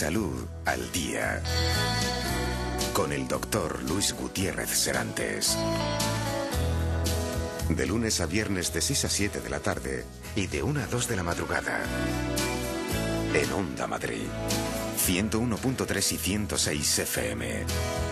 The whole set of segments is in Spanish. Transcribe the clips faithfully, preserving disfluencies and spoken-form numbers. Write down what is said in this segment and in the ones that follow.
Salud al Día, con el doctor Luis Gutiérrez Serantes. De lunes a viernes de seis a siete de la tarde y de una a dos de la madrugada. En Onda Madrid, ciento uno punto tres y ciento seis F M.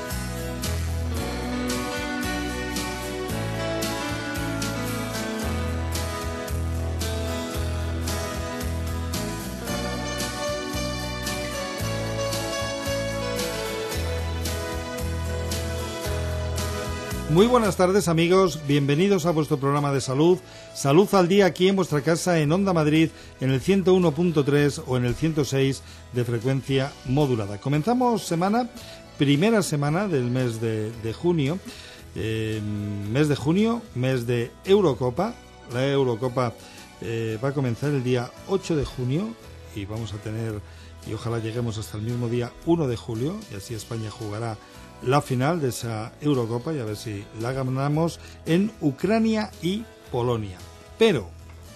Muy buenas tardes, amigos, bienvenidos a vuestro programa de salud, Salud al Día, aquí en vuestra casa en Onda Madrid, en el ciento uno punto tres o en el ciento seis de frecuencia modulada. Comenzamos semana, primera semana del mes de, de junio, eh, mes de junio, mes de Eurocopa. La Eurocopa eh, va a comenzar el día ocho de junio y vamos a tener, y ojalá lleguemos hasta el mismo día uno de julio, y así España jugará la final de esa Eurocopa y a ver si la ganamos en Ucrania y Polonia. Pero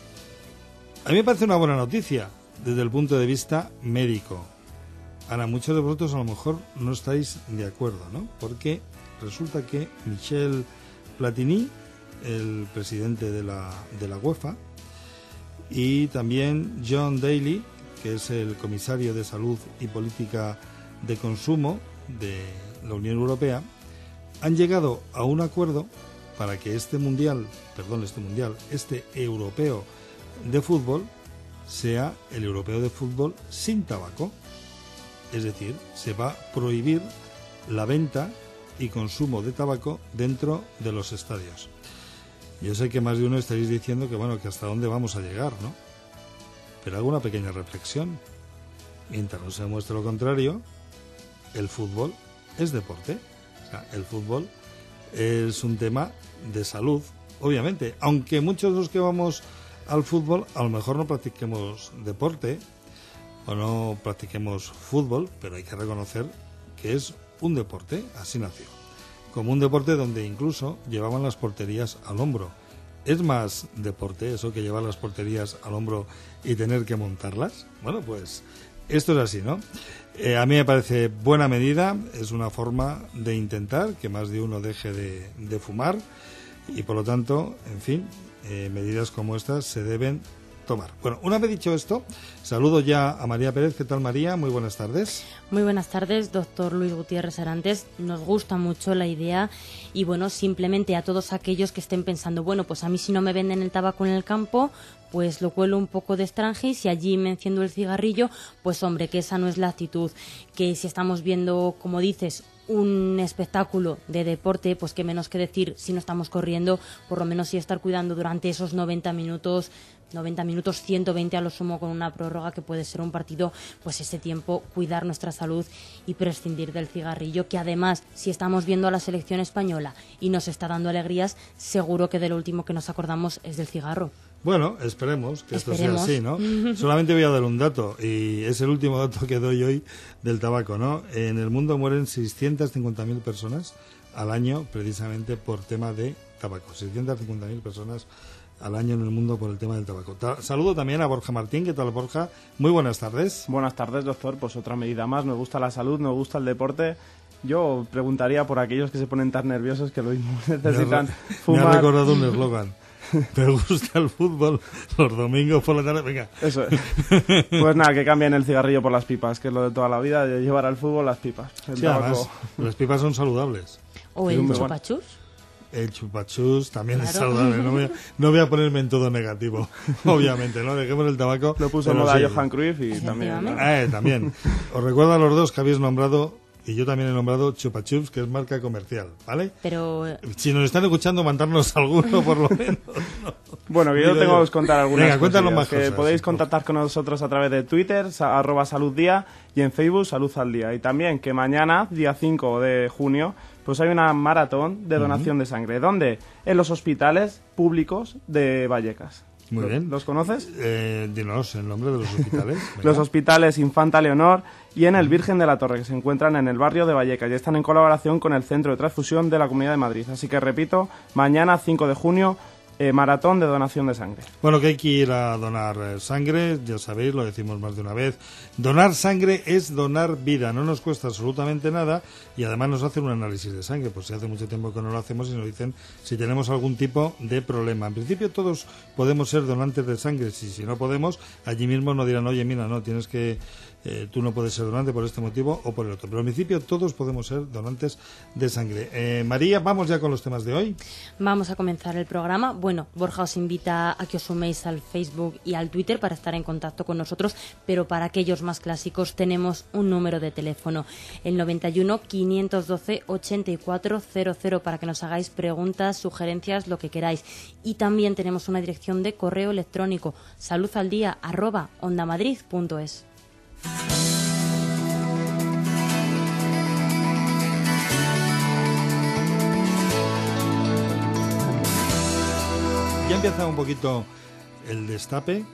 a mí me parece una buena noticia desde el punto de vista médico. Ahora, muchos de vosotros a lo mejor no estáis de acuerdo, ¿no? Porque resulta que Michel Platini, el presidente de la, de la UEFA, y también John Daly, que es el comisario de Salud y Política de Consumo de la Unión Europea, han llegado a un acuerdo para que este mundial, perdón, este mundial, este europeo de fútbol sea el europeo de fútbol sin tabaco. Es decir, se va a prohibir la venta y consumo de tabaco dentro de los estadios. Yo sé que más de uno estaréis diciendo que bueno, que hasta dónde vamos a llegar, ¿no? Pero hago una pequeña reflexión. Mientras no se muestre lo contrario, el fútbol es deporte. O sea, el fútbol es un tema de salud, obviamente, aunque muchos de los que vamos al fútbol a lo mejor no practiquemos deporte o no practiquemos fútbol, pero hay que reconocer que es un deporte, así nació, como un deporte donde incluso llevaban las porterías al hombro. ¿Es más deporte eso que llevar las porterías al hombro y tener que montarlas? Bueno, pues esto es así, ¿no? Eh, a mí me parece buena medida, es una forma de intentar que más de uno deje de, de fumar y por lo tanto, en fin, eh, medidas como estas se deben tomar. Bueno, una vez dicho esto, saludo ya a María Pérez. ¿Qué tal, María? Muy buenas tardes. Muy buenas tardes, doctor Luis Gutiérrez Serantes. Nos gusta mucho la idea y, bueno, simplemente a todos aquellos que estén pensando, bueno, pues a mí si no me venden el tabaco en el campo, pues lo cuelo un poco de Strangis y allí me enciendo el cigarrillo, pues hombre, que esa no es la actitud. Que si estamos viendo, como dices, un espectáculo de deporte, pues que menos que decir, si no estamos corriendo, por lo menos sí estar cuidando durante esos noventa minutos, noventa minutos, ciento veinte a lo sumo con una prórroga que puede ser un partido, pues ese tiempo cuidar nuestra salud y prescindir del cigarrillo, que además, si estamos viendo a la selección española y nos está dando alegrías, seguro que de lo último que nos acordamos es del cigarro. Bueno, esperemos que esperemos. Esto sea así, ¿no? Solamente voy a dar un dato, y es el último dato que doy hoy del tabaco, ¿no? En el mundo mueren seiscientas cincuenta mil personas al año precisamente por tema de tabaco. seiscientas cincuenta mil personas al año en el mundo por el tema del tabaco. Ta- Saludo también a Borja Martín. ¿Qué tal, Borja? Muy buenas tardes. Buenas tardes, doctor. Pues otra medida más. Nos gusta la salud, nos gusta el deporte. Yo preguntaría por aquellos que se ponen tan nerviosos que lo mismo necesitan me ha, fumar. Me ha recordado un eslogan. Me gusta el fútbol los domingos por la tarde. Venga. Eso es. Pues nada, que cambien el cigarrillo por las pipas, que es lo de toda la vida, de llevar al fútbol las pipas. El sí, tabaco... además, las pipas son saludables. ¿O el chupachus? El chupachus también claro. Es saludable. No voy, a, no voy a ponerme en todo negativo, obviamente, ¿no? Dejemos el tabaco. Lo puso en moda sí. Johan Cruyff y también. ¿no? Eh, también. Os recuerdo a los dos que habéis nombrado, y yo también he nombrado Chupa Chups, que es marca comercial, ¿vale? Pero si nos están escuchando, mandarnos alguno por lo menos. ¿no? Bueno, que yo tengo que os contar algunas Venga, cuéntanos más que cosas. Podéis contactar con nosotros a través de Twitter, arroba Salud Día, y en Facebook Salud al Día. Y también que mañana, día cinco de junio, pues hay una maratón de donación uh-huh. de sangre. ¿Dónde? En los hospitales públicos de Vallecas. Muy bien. ¿Los conoces? Eh, dinos el nombre de los hospitales. Los hospitales Infanta Leonor y en el Virgen de la Torre, que se encuentran en el barrio de Vallecas y están en colaboración con el Centro de Transfusión de la Comunidad de Madrid. Así que repito, mañana cinco de junio, eh, maratón de donación de sangre. Bueno, que hay que ir a donar eh, sangre, ya sabéis, lo decimos más de una vez. Donar sangre es donar vida, no nos cuesta absolutamente nada y además nos hacen un análisis de sangre, pues si hace mucho tiempo que no lo hacemos y nos dicen si tenemos algún tipo de problema. En principio todos podemos ser donantes de sangre, si, si no podemos, allí mismo nos dirán, oye, mira, no, tienes que... Eh, tú no puedes ser donante por este motivo o por el otro. Pero en principio todos podemos ser donantes de sangre. Eh, María, vamos ya con los temas de hoy. Vamos a comenzar el programa. Bueno, Borja os invita a que os suméis al Facebook y al Twitter para estar en contacto con nosotros, pero para aquellos más clásicos tenemos un número de teléfono, el noventa y uno, quinientos doce, ochenta y cuatro cero cero, para que nos hagáis preguntas, sugerencias, lo que queráis. Y también tenemos una dirección de correo electrónico, saludaldia arroba ondamadrid punto es. Ya empieza un poquito el destape,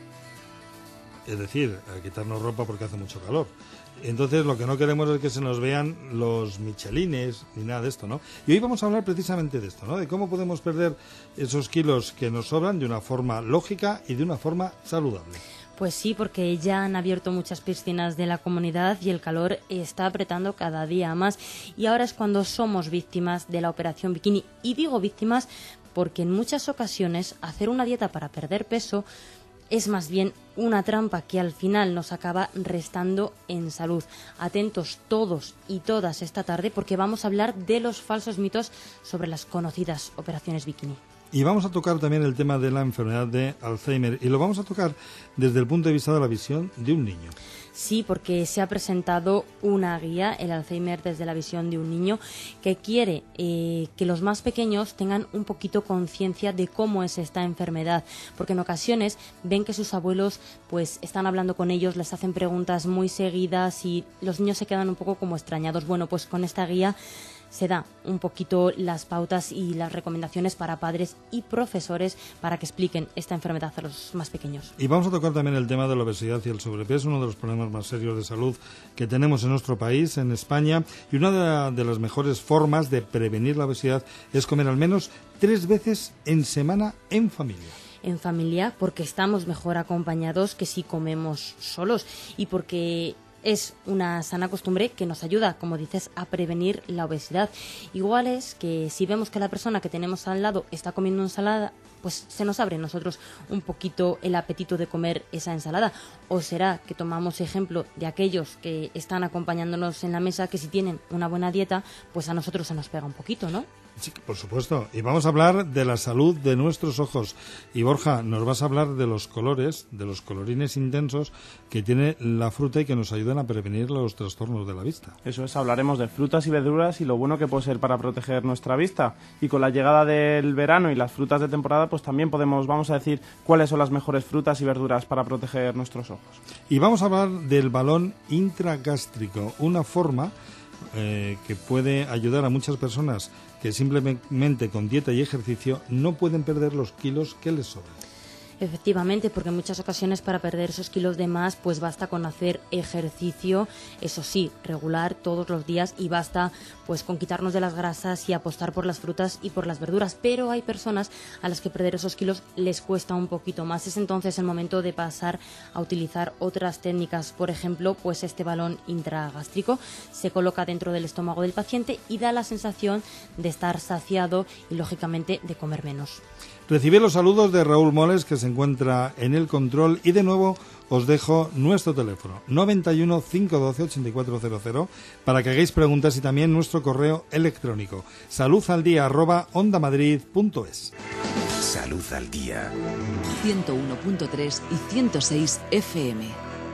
es decir, a quitarnos ropa porque hace mucho calor. Entonces lo que no queremos es que se nos vean los michelines ni nada de esto, ¿no? Y hoy vamos a hablar precisamente de esto, ¿no? De cómo podemos perder esos kilos que nos sobran de una forma lógica y de una forma saludable. Pues sí, porque ya han abierto muchas piscinas de la comunidad y el calor está apretando cada día más. Y ahora es cuando somos víctimas de la operación bikini. Y digo víctimas porque en muchas ocasiones hacer una dieta para perder peso es más bien una trampa que al final nos acaba restando en salud. Atentos todos y todas esta tarde porque vamos a hablar de los falsos mitos sobre las conocidas operaciones bikini. Y vamos a tocar también el tema de la enfermedad de Alzheimer y lo vamos a tocar desde el punto de vista de la visión de un niño. Sí, porque se ha presentado una guía, el Alzheimer desde la visión de un niño, que quiere eh, que los más pequeños tengan un poquito conciencia de cómo es esta enfermedad, porque en ocasiones ven que sus abuelos pues están hablando con ellos, les hacen preguntas muy seguidas y los niños se quedan un poco como extrañados. Bueno, pues con esta guía se da un poquito las pautas y las recomendaciones para padres y profesores para que expliquen esta enfermedad a los más pequeños. Y vamos a tocar también el tema de la obesidad y el sobrepeso, uno de los problemas más serios de salud que tenemos en nuestro país, en España, y una de, la, de las mejores formas de prevenir la obesidad es comer al menos tres veces en semana en familia. En familia, porque estamos mejor acompañados que si comemos solos y porque es una sana costumbre que nos ayuda, como dices, a prevenir la obesidad. Igual es que si vemos que la persona que tenemos al lado está comiendo ensalada, pues se nos abre a nosotros un poquito el apetito de comer esa ensalada. O será que tomamos ejemplo de aquellos que están acompañándonos en la mesa, que si tienen una buena dieta, pues a nosotros se nos pega un poquito, ¿no? Sí, por supuesto. Y vamos a hablar de la salud de nuestros ojos. Y Borja, nos vas a hablar de los colores, de los colorines intensos que tiene la fruta y que nos ayudan a prevenir los trastornos de la vista. Eso es, hablaremos de frutas y verduras y lo bueno que puede ser para proteger nuestra vista. Y con la llegada del verano y las frutas de temporada, pues también podemos, vamos a decir, cuáles son las mejores frutas y verduras para proteger nuestros ojos. Y vamos a hablar del balón intragástrico, una forma eh, que puede ayudar a muchas personas que simplemente con dieta y ejercicio no pueden perder los kilos que les sobran. Efectivamente, porque en muchas ocasiones para perder esos kilos de más pues basta con hacer ejercicio, eso sí, regular todos los días, y basta pues con quitarnos de las grasas y apostar por las frutas y por las verduras. Pero hay personas a las que perder esos kilos les cuesta un poquito más. Es entonces el momento de pasar a utilizar otras técnicas. Por ejemplo, pues este balón intragástrico se coloca dentro del estómago del paciente y da la sensación de estar saciado y lógicamente de comer menos. Recibid los saludos de Raúl Moles, que se encuentra en el control, y de nuevo os dejo nuestro teléfono noventa y uno, cinco doce, ochenta y cuatro cero cero para que hagáis preguntas, y también nuestro correo electrónico saludaldia arroba ondamadrid punto es. Salud al día. ciento uno punto tres y ciento seis F M.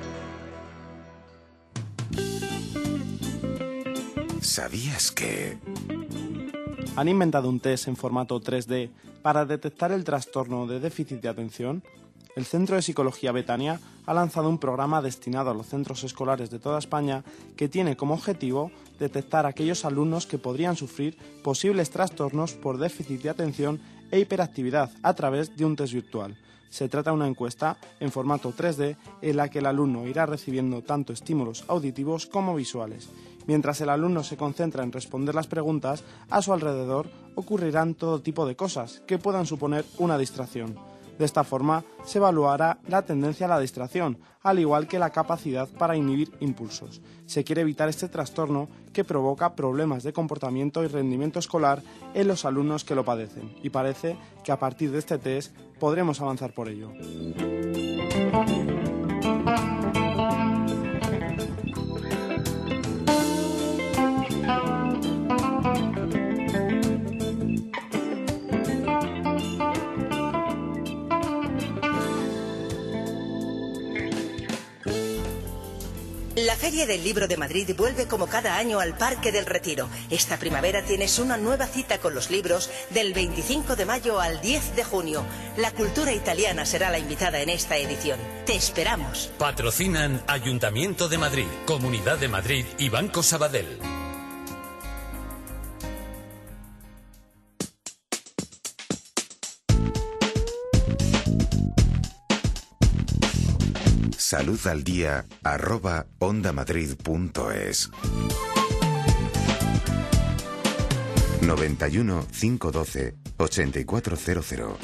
¿Sabías que...? ¿Han inventado un test en formato tres D para detectar el trastorno de déficit de atención? El Centro de Psicología Betania ha lanzado un programa destinado a los centros escolares de toda España que tiene como objetivo detectar a aquellos alumnos que podrían sufrir posibles trastornos por déficit de atención e hiperactividad a través de un test virtual. Se trata de una encuesta en formato tres D en la que el alumno irá recibiendo tanto estímulos auditivos como visuales. Mientras el alumno se concentra en responder las preguntas, a su alrededor ocurrirán todo tipo de cosas que puedan suponer una distracción. De esta forma, se evaluará la tendencia a la distracción, al igual que la capacidad para inhibir impulsos. Se quiere evitar este trastorno que provoca problemas de comportamiento y rendimiento escolar en los alumnos que lo padecen, y parece que a partir de este test podremos avanzar por ello. La Feria del Libro de Madrid vuelve como cada año al Parque del Retiro. Esta primavera tienes una nueva cita con los libros del veinticinco de mayo al diez de junio. La cultura italiana será la invitada en esta edición. Te esperamos. Patrocinan Ayuntamiento de Madrid, Comunidad de Madrid y Banco Sabadell. Salud al día, arroba ondamadrid.es. noventa y uno, cinco doce, ochenta y cuatro cero cero.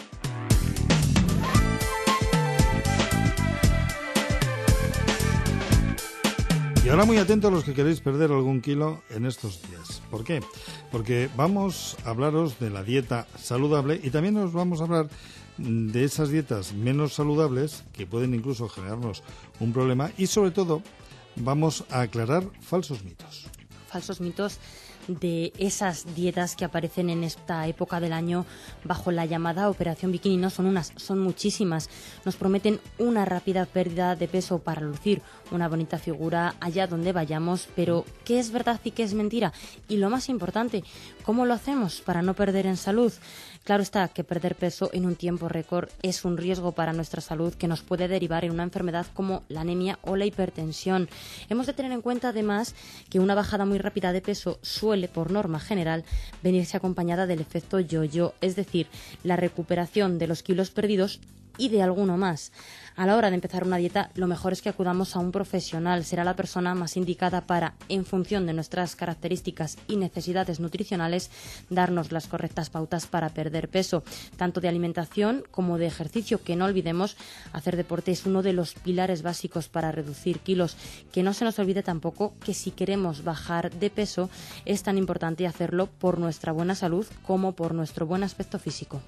Y ahora muy atentos los que queréis perder algún kilo en estos días. ¿Por qué? Porque vamos a hablaros de la dieta saludable y también os vamos a hablar de esas dietas menos saludables que pueden incluso generarnos un problema y sobre todo vamos a aclarar falsos mitos. Falsos mitos de esas dietas que aparecen en esta época del año bajo la llamada Operación Bikini. No son unas, son muchísimas. Nos prometen una rápida pérdida de peso para lucir una bonita figura allá donde vayamos, pero ¿qué es verdad y qué es mentira? Y lo más importante, ¿cómo lo hacemos para no perder en salud? Claro está que perder peso en un tiempo récord es un riesgo para nuestra salud que nos puede derivar en una enfermedad como la anemia o la hipertensión. Hemos de tener en cuenta además que una bajada muy rápida de peso suele, por norma general, venirse acompañada del efecto yo-yo, es decir, la recuperación de los kilos perdidos y de alguno más. A la hora de empezar una dieta, lo mejor es que acudamos a un profesional. Será la persona más indicada para, en función de nuestras características y necesidades nutricionales, darnos las correctas pautas para perder peso, tanto de alimentación como de ejercicio, que no olvidemos, hacer deporte es uno de los pilares básicos para reducir kilos. Que no se nos olvide tampoco que si queremos bajar de peso, es tan importante hacerlo por nuestra buena salud como por nuestro buen aspecto físico.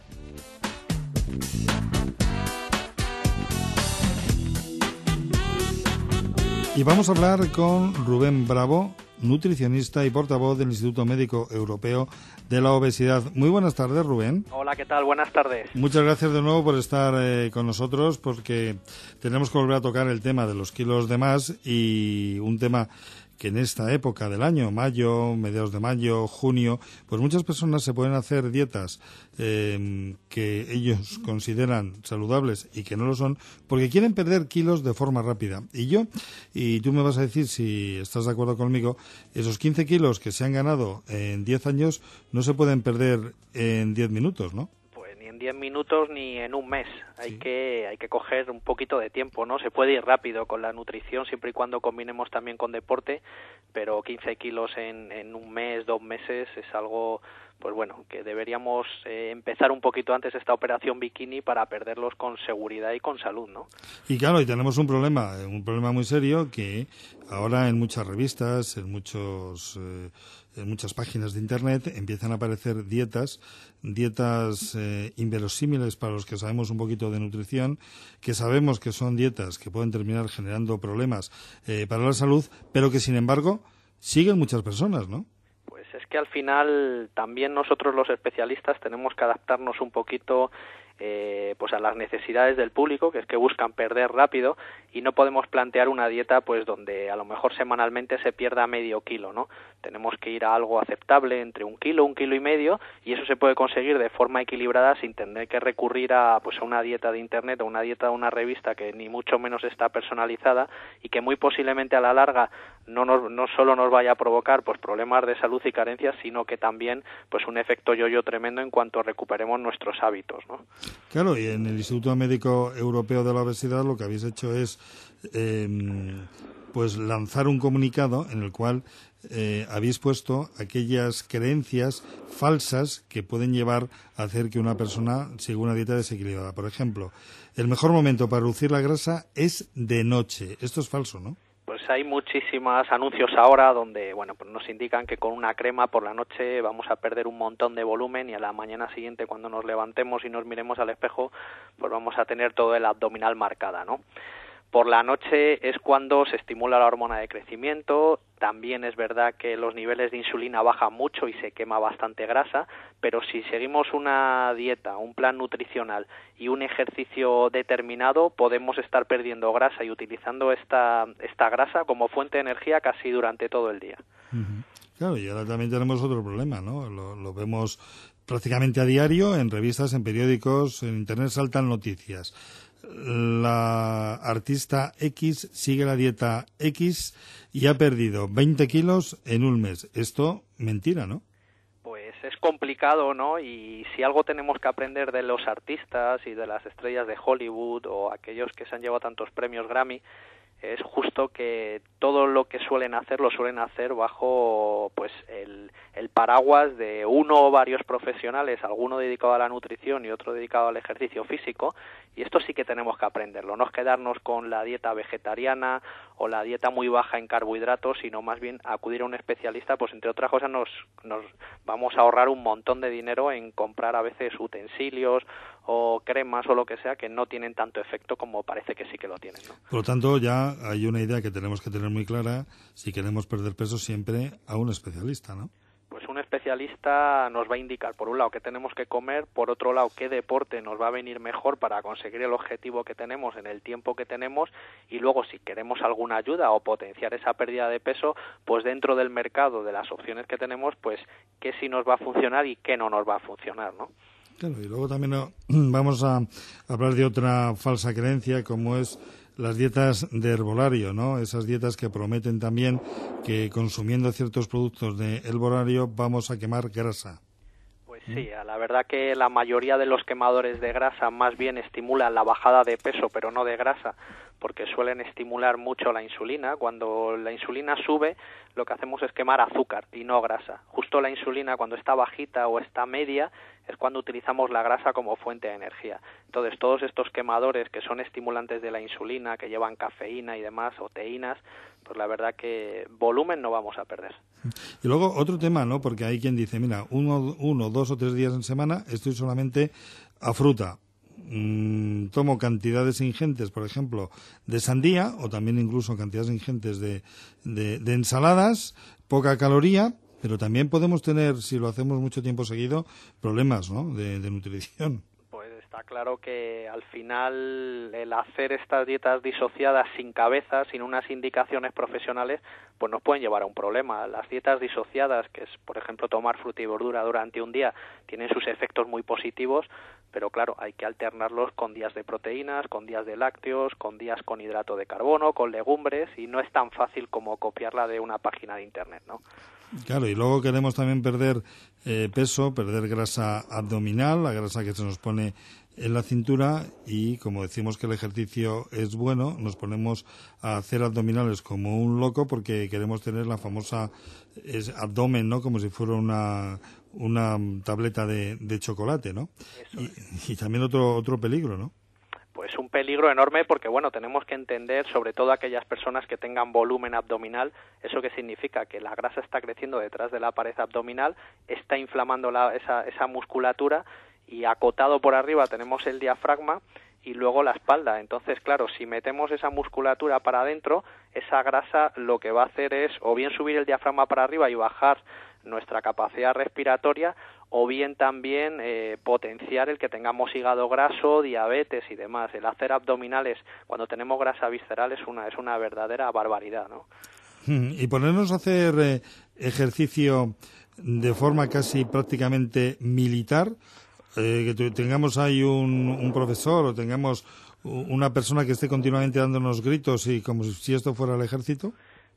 Y vamos a hablar con Rubén Bravo, nutricionista y portavoz del Instituto Médico Europeo de la Obesidad. Muy buenas tardes, Rubén. Hola, ¿qué tal? Buenas tardes. Muchas gracias de nuevo por estar eh, con nosotros, porque tenemos que volver a tocar el tema de los kilos de más y un tema que en esta época del año, mayo, mediados de mayo, junio, pues muchas personas se pueden hacer dietas eh, que ellos consideran saludables y que no lo son, porque quieren perder kilos de forma rápida. Y yo, y tú me vas a decir si estás de acuerdo conmigo, esos quince kilos que se han ganado en diez años no se pueden perder en diez minutos, ¿no? diez minutos ni en un mes. Hay sí. que hay que coger un poquito de tiempo, ¿no? Se puede ir rápido con la nutrición siempre y cuando combinemos también con deporte, pero quince kilos en, en un mes, dos meses es algo, pues bueno, que deberíamos eh, empezar un poquito antes esta operación bikini para perderlos con seguridad y con salud, ¿no? Y claro, y tenemos un problema, un problema muy serio que ahora en muchas revistas, en muchos eh, en muchas páginas de internet empiezan a aparecer dietas, dietas eh, inverosímiles para los que sabemos un poquito de nutrición, que sabemos que son dietas que pueden terminar generando problemas eh, para la salud, pero que sin embargo siguen muchas personas, ¿no? Pues es que al final también nosotros los especialistas tenemos que adaptarnos un poquito eh, pues a las necesidades del público, que es que buscan perder rápido, y no podemos plantear una dieta pues donde a lo mejor semanalmente se pierda medio kilo, ¿no? Tenemos que ir a algo aceptable entre un kilo, un kilo y medio, y eso se puede conseguir de forma equilibrada sin tener que recurrir a pues a una dieta de internet o una dieta de una revista que ni mucho menos está personalizada y que muy posiblemente a la larga no nos, no solo nos vaya a provocar pues problemas de salud y carencias, sino que también pues un efecto yo-yo tremendo en cuanto recuperemos nuestros hábitos, ¿no? Claro, y en el Instituto Médico Europeo de la Obesidad lo que habéis hecho es eh, pues lanzar un comunicado en el cual eh, habéis puesto aquellas creencias falsas que pueden llevar a hacer que una persona siga una dieta desequilibrada. Por ejemplo, el mejor momento para reducir la grasa es de noche. Esto es falso, ¿no? Pues hay muchísimos anuncios ahora donde, bueno, pues nos indican que con una crema por la noche vamos a perder un montón de volumen y a la mañana siguiente, cuando nos levantemos y nos miremos al espejo, pues vamos a tener todo el abdominal marcada, ¿no? Por la noche es cuando se estimula la hormona de crecimiento. También es verdad que los niveles de insulina bajan mucho y se quema bastante grasa, pero si seguimos una dieta, un plan nutricional y un ejercicio determinado, podemos estar perdiendo grasa y utilizando esta, esta grasa como fuente de energía casi durante todo el día. Uh-huh. Claro, y ahora también tenemos otro problema, ¿no? Lo, lo vemos prácticamente a diario en revistas, en periódicos, en Internet saltan noticias. La artista X sigue la dieta X y ha perdido veinte kilos en un mes. Esto, mentira, ¿no? Pues es complicado, ¿no? Y si algo tenemos que aprender de los artistas y de las estrellas de Hollywood o aquellos que se han llevado tantos premios Grammy, es justo que todo lo que suelen hacer lo suelen hacer bajo pues el, el paraguas de uno o varios profesionales, alguno dedicado a la nutrición y otro dedicado al ejercicio físico, y esto sí que tenemos que aprenderlo, no es quedarnos con la dieta vegetariana o la dieta muy baja en carbohidratos, sino más bien acudir a un especialista, pues entre otras cosas nos, nos vamos a ahorrar un montón de dinero en comprar a veces utensilios o cremas o lo que sea que no tienen tanto efecto como parece que sí que lo tienen, ¿no? Por lo tanto, ya hay una idea que tenemos que tener muy clara: si queremos perder peso, siempre a un especialista, ¿no? Pues un especialista nos va a indicar, por un lado, qué tenemos que comer, por otro lado, qué deporte nos va a venir mejor para conseguir el objetivo que tenemos en el tiempo que tenemos, y luego, si queremos alguna ayuda o potenciar esa pérdida de peso, pues dentro del mercado, de las opciones que tenemos, pues qué sí nos va a funcionar y qué no nos va a funcionar, ¿no? Claro, y luego también no, vamos a hablar de otra falsa creencia, como es las dietas de herbolario, ¿no? Esas dietas que prometen también que consumiendo ciertos productos de herbolario vamos a quemar grasa. Pues sí, la verdad que la mayoría de los quemadores de grasa más bien estimulan la bajada de peso, pero no de grasa, porque suelen estimular mucho la insulina. Cuando la insulina sube, lo que hacemos es quemar azúcar y no grasa. Justo la insulina, cuando está bajita o está media, es cuando utilizamos la grasa como fuente de energía. Entonces, todos estos quemadores que son estimulantes de la insulina, que llevan cafeína y demás, o teínas, pues la verdad que volumen no vamos a perder. Y luego otro tema, ¿no? Porque hay quien dice, mira, uno, uno, dos o tres días en semana estoy solamente a fruta. Mm, tomo cantidades ingentes, por ejemplo, de sandía, o también incluso cantidades ingentes de, de, de ensaladas, poca caloría, pero también podemos tener, si lo hacemos mucho tiempo seguido, problemas, ¿no?, de, de nutrición. Pues está claro que al final el hacer estas dietas disociadas sin cabeza, sin unas indicaciones profesionales, pues nos pueden llevar a un problema. Las dietas disociadas, que es, por ejemplo, tomar fruta y verdura durante un día, tienen sus efectos muy positivos, pero claro, hay que alternarlos con días de proteínas, con días de lácteos, con días con hidrato de carbono, con legumbres, y no es tan fácil como copiarla de una página de internet, ¿no? Claro, y luego queremos también perder eh, peso, perder grasa abdominal, la grasa que se nos pone en la cintura, y como decimos que el ejercicio es bueno, nos ponemos a hacer abdominales como un loco porque queremos tener la famosa es, abdomen, ¿no?, como si fuera una una tableta de, de chocolate, ¿no? Y, y también otro otro peligro, ¿no? Pues un peligro enorme porque, bueno, tenemos que entender, sobre todo aquellas personas que tengan volumen abdominal, ¿eso qué significa? Que la grasa está creciendo detrás de la pared abdominal, está inflamando la, esa, esa musculatura, y acotado por arriba tenemos el diafragma y luego la espalda. Entonces, claro, si metemos esa musculatura para adentro, esa grasa lo que va a hacer es o bien subir el diafragma para arriba y bajar nuestra capacidad respiratoria, o bien también eh, potenciar el que tengamos hígado graso, diabetes y demás. El hacer abdominales cuando tenemos grasa visceral es una es una verdadera barbaridad, ¿no? Y ponernos a hacer eh, ejercicio de forma casi prácticamente militar, eh, que tengamos ahí un, un profesor o tengamos una persona que esté continuamente dándonos gritos y como si esto fuera el ejército.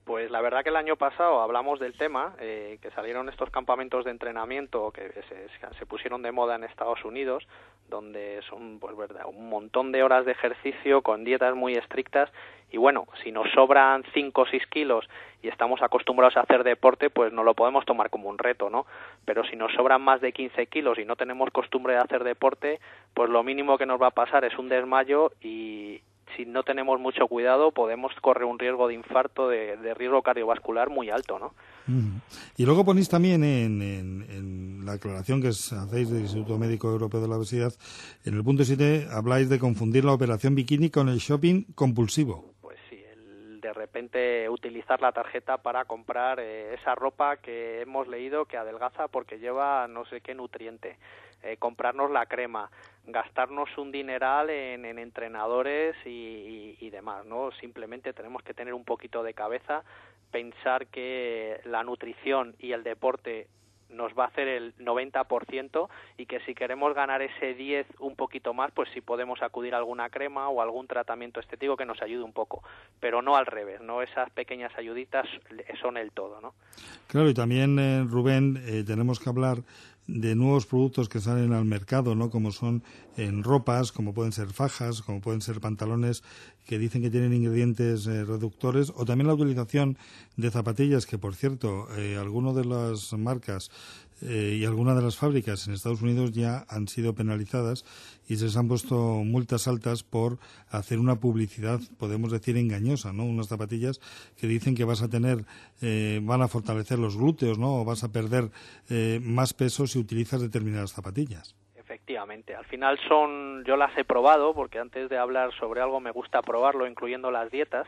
Pues la verdad que el año pasado hablamos del tema, eh, que salieron estos campamentos de entrenamiento que se, se pusieron de moda en Estados Unidos, donde son pues verdad un montón de horas de ejercicio con dietas muy estrictas, y bueno, si nos sobran cinco o seis kilos y estamos acostumbrados a hacer deporte, pues no lo podemos tomar como un reto, ¿no? Pero si nos sobran más de quince kilos y no tenemos costumbre de hacer deporte, pues lo mínimo que nos va a pasar es un desmayo, y si no tenemos mucho cuidado podemos correr un riesgo de infarto, de, de riesgo cardiovascular muy alto, ¿no? Mm. Y luego ponéis también en, en, en la aclaración que hacéis del Instituto Médico Europeo de la Obesidad, en el punto siete habláis de confundir la operación bikini con el shopping compulsivo. Pues sí, el de repente utilizar la tarjeta para comprar eh, esa ropa que hemos leído que adelgaza porque lleva no sé qué nutriente. Eh, comprarnos la crema, gastarnos un dineral en, en entrenadores y, y, y demás, ¿no? Simplemente tenemos que tener un poquito de cabeza, pensar que la nutrición y el deporte nos va a hacer el noventa por ciento, y que si queremos ganar ese diez un poquito más, pues sí podemos acudir a alguna crema o algún tratamiento estético que nos ayude un poco, pero no al revés, no esas pequeñas ayuditas son el todo, ¿no? Claro, y también, eh, Rubén, eh, tenemos que hablar de nuevos productos que salen al mercado, ¿no? Como son en ropas, como pueden ser fajas, como pueden ser pantalones que dicen que tienen ingredientes eh, reductores, o también la utilización de zapatillas, que por cierto, eh, algunas de las marcas eh, y algunas de las fábricas en Estados Unidos ya han sido penalizadas y se les han puesto multas altas por hacer una publicidad, podemos decir, engañosa, ¿no? Unas zapatillas que dicen que vas a tener, eh, van a fortalecer los glúteos, ¿no? O vas a perder eh, más peso si utilizas determinadas zapatillas. Efectivamente, al final son, yo las he probado, porque antes de hablar sobre algo me gusta probarlo, incluyendo las dietas,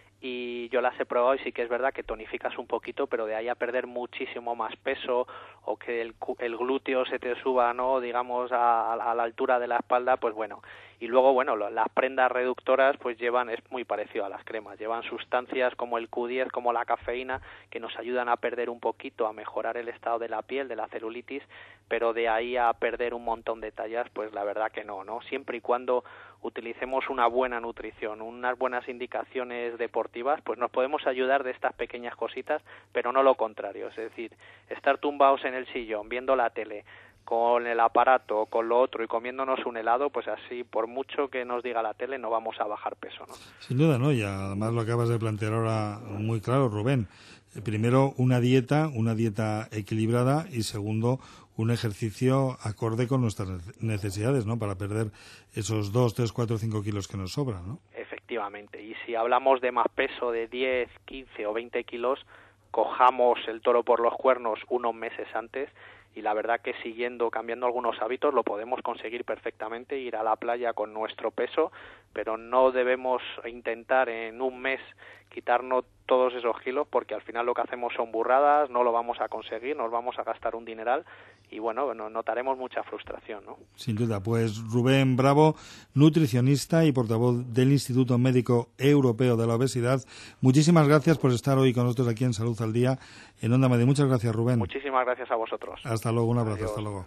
y yo las he probado y sí que es verdad que tonificas un poquito, pero de ahí a perder muchísimo más peso o que el, el glúteo se te suba, no, digamos, a, a la altura de la espalda, pues bueno. Y luego, bueno, las prendas reductoras pues llevan, es muy parecido a las cremas, llevan sustancias como el Q diez, como la cafeína, que nos ayudan a perder un poquito, a mejorar el estado de la piel, de la celulitis, pero de ahí a perder un montón de tallas, pues la verdad que no, ¿no? Siempre y cuando utilicemos una buena nutrición, unas buenas indicaciones deportivas, pues nos podemos ayudar de estas pequeñas cositas, pero no lo contrario, es decir, estar tumbados en el sillón, viendo la tele, con el aparato, con lo otro y comiéndonos un helado, pues así, por mucho que nos diga la tele, no vamos a bajar peso, ¿no? Sin duda, ¿no? Y además lo acabas de plantear ahora muy claro, Rubén. Primero, una dieta, una dieta equilibrada, y segundo, un ejercicio acorde con nuestras necesidades, ¿no? Para perder esos dos, tres, cuatro, cinco kilos que nos sobran, ¿no? Efectivamente. Y si hablamos de más peso, de diez, quince o veinte kilos, cojamos el toro por los cuernos unos meses antes, y la verdad que siguiendo, cambiando algunos hábitos, lo podemos conseguir perfectamente, ir a la playa con nuestro peso, pero no debemos intentar en un mes quitarnos todos esos kilos, porque al final lo que hacemos son burradas, no lo vamos a conseguir, nos vamos a gastar un dineral y bueno, notaremos mucha frustración, ¿no? Sin duda. Pues Rubén Bravo, nutricionista y portavoz del Instituto Médico Europeo de la Obesidad, muchísimas gracias por estar hoy con nosotros aquí en Salud al Día en Onda Madrid. Muchas gracias, Rubén. Muchísimas gracias a vosotros. Hasta luego, un abrazo. Adiós. Hasta luego.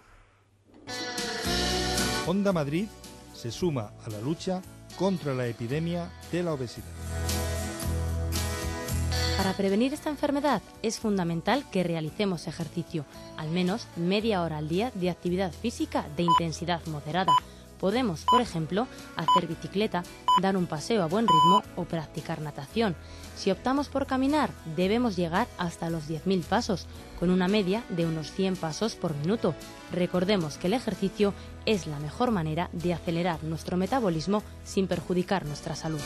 Onda Madrid se suma a la lucha contra la epidemia de la obesidad. Para prevenir esta enfermedad es fundamental que realicemos ejercicio, al menos media hora al día de actividad física de intensidad moderada. Podemos, por ejemplo, hacer bicicleta, dar un paseo a buen ritmo o practicar natación. Si optamos por caminar, debemos llegar hasta los diez mil pasos, con una media de unos cien pasos por minuto. Recordemos que el ejercicio es la mejor manera de acelerar nuestro metabolismo sin perjudicar nuestra salud.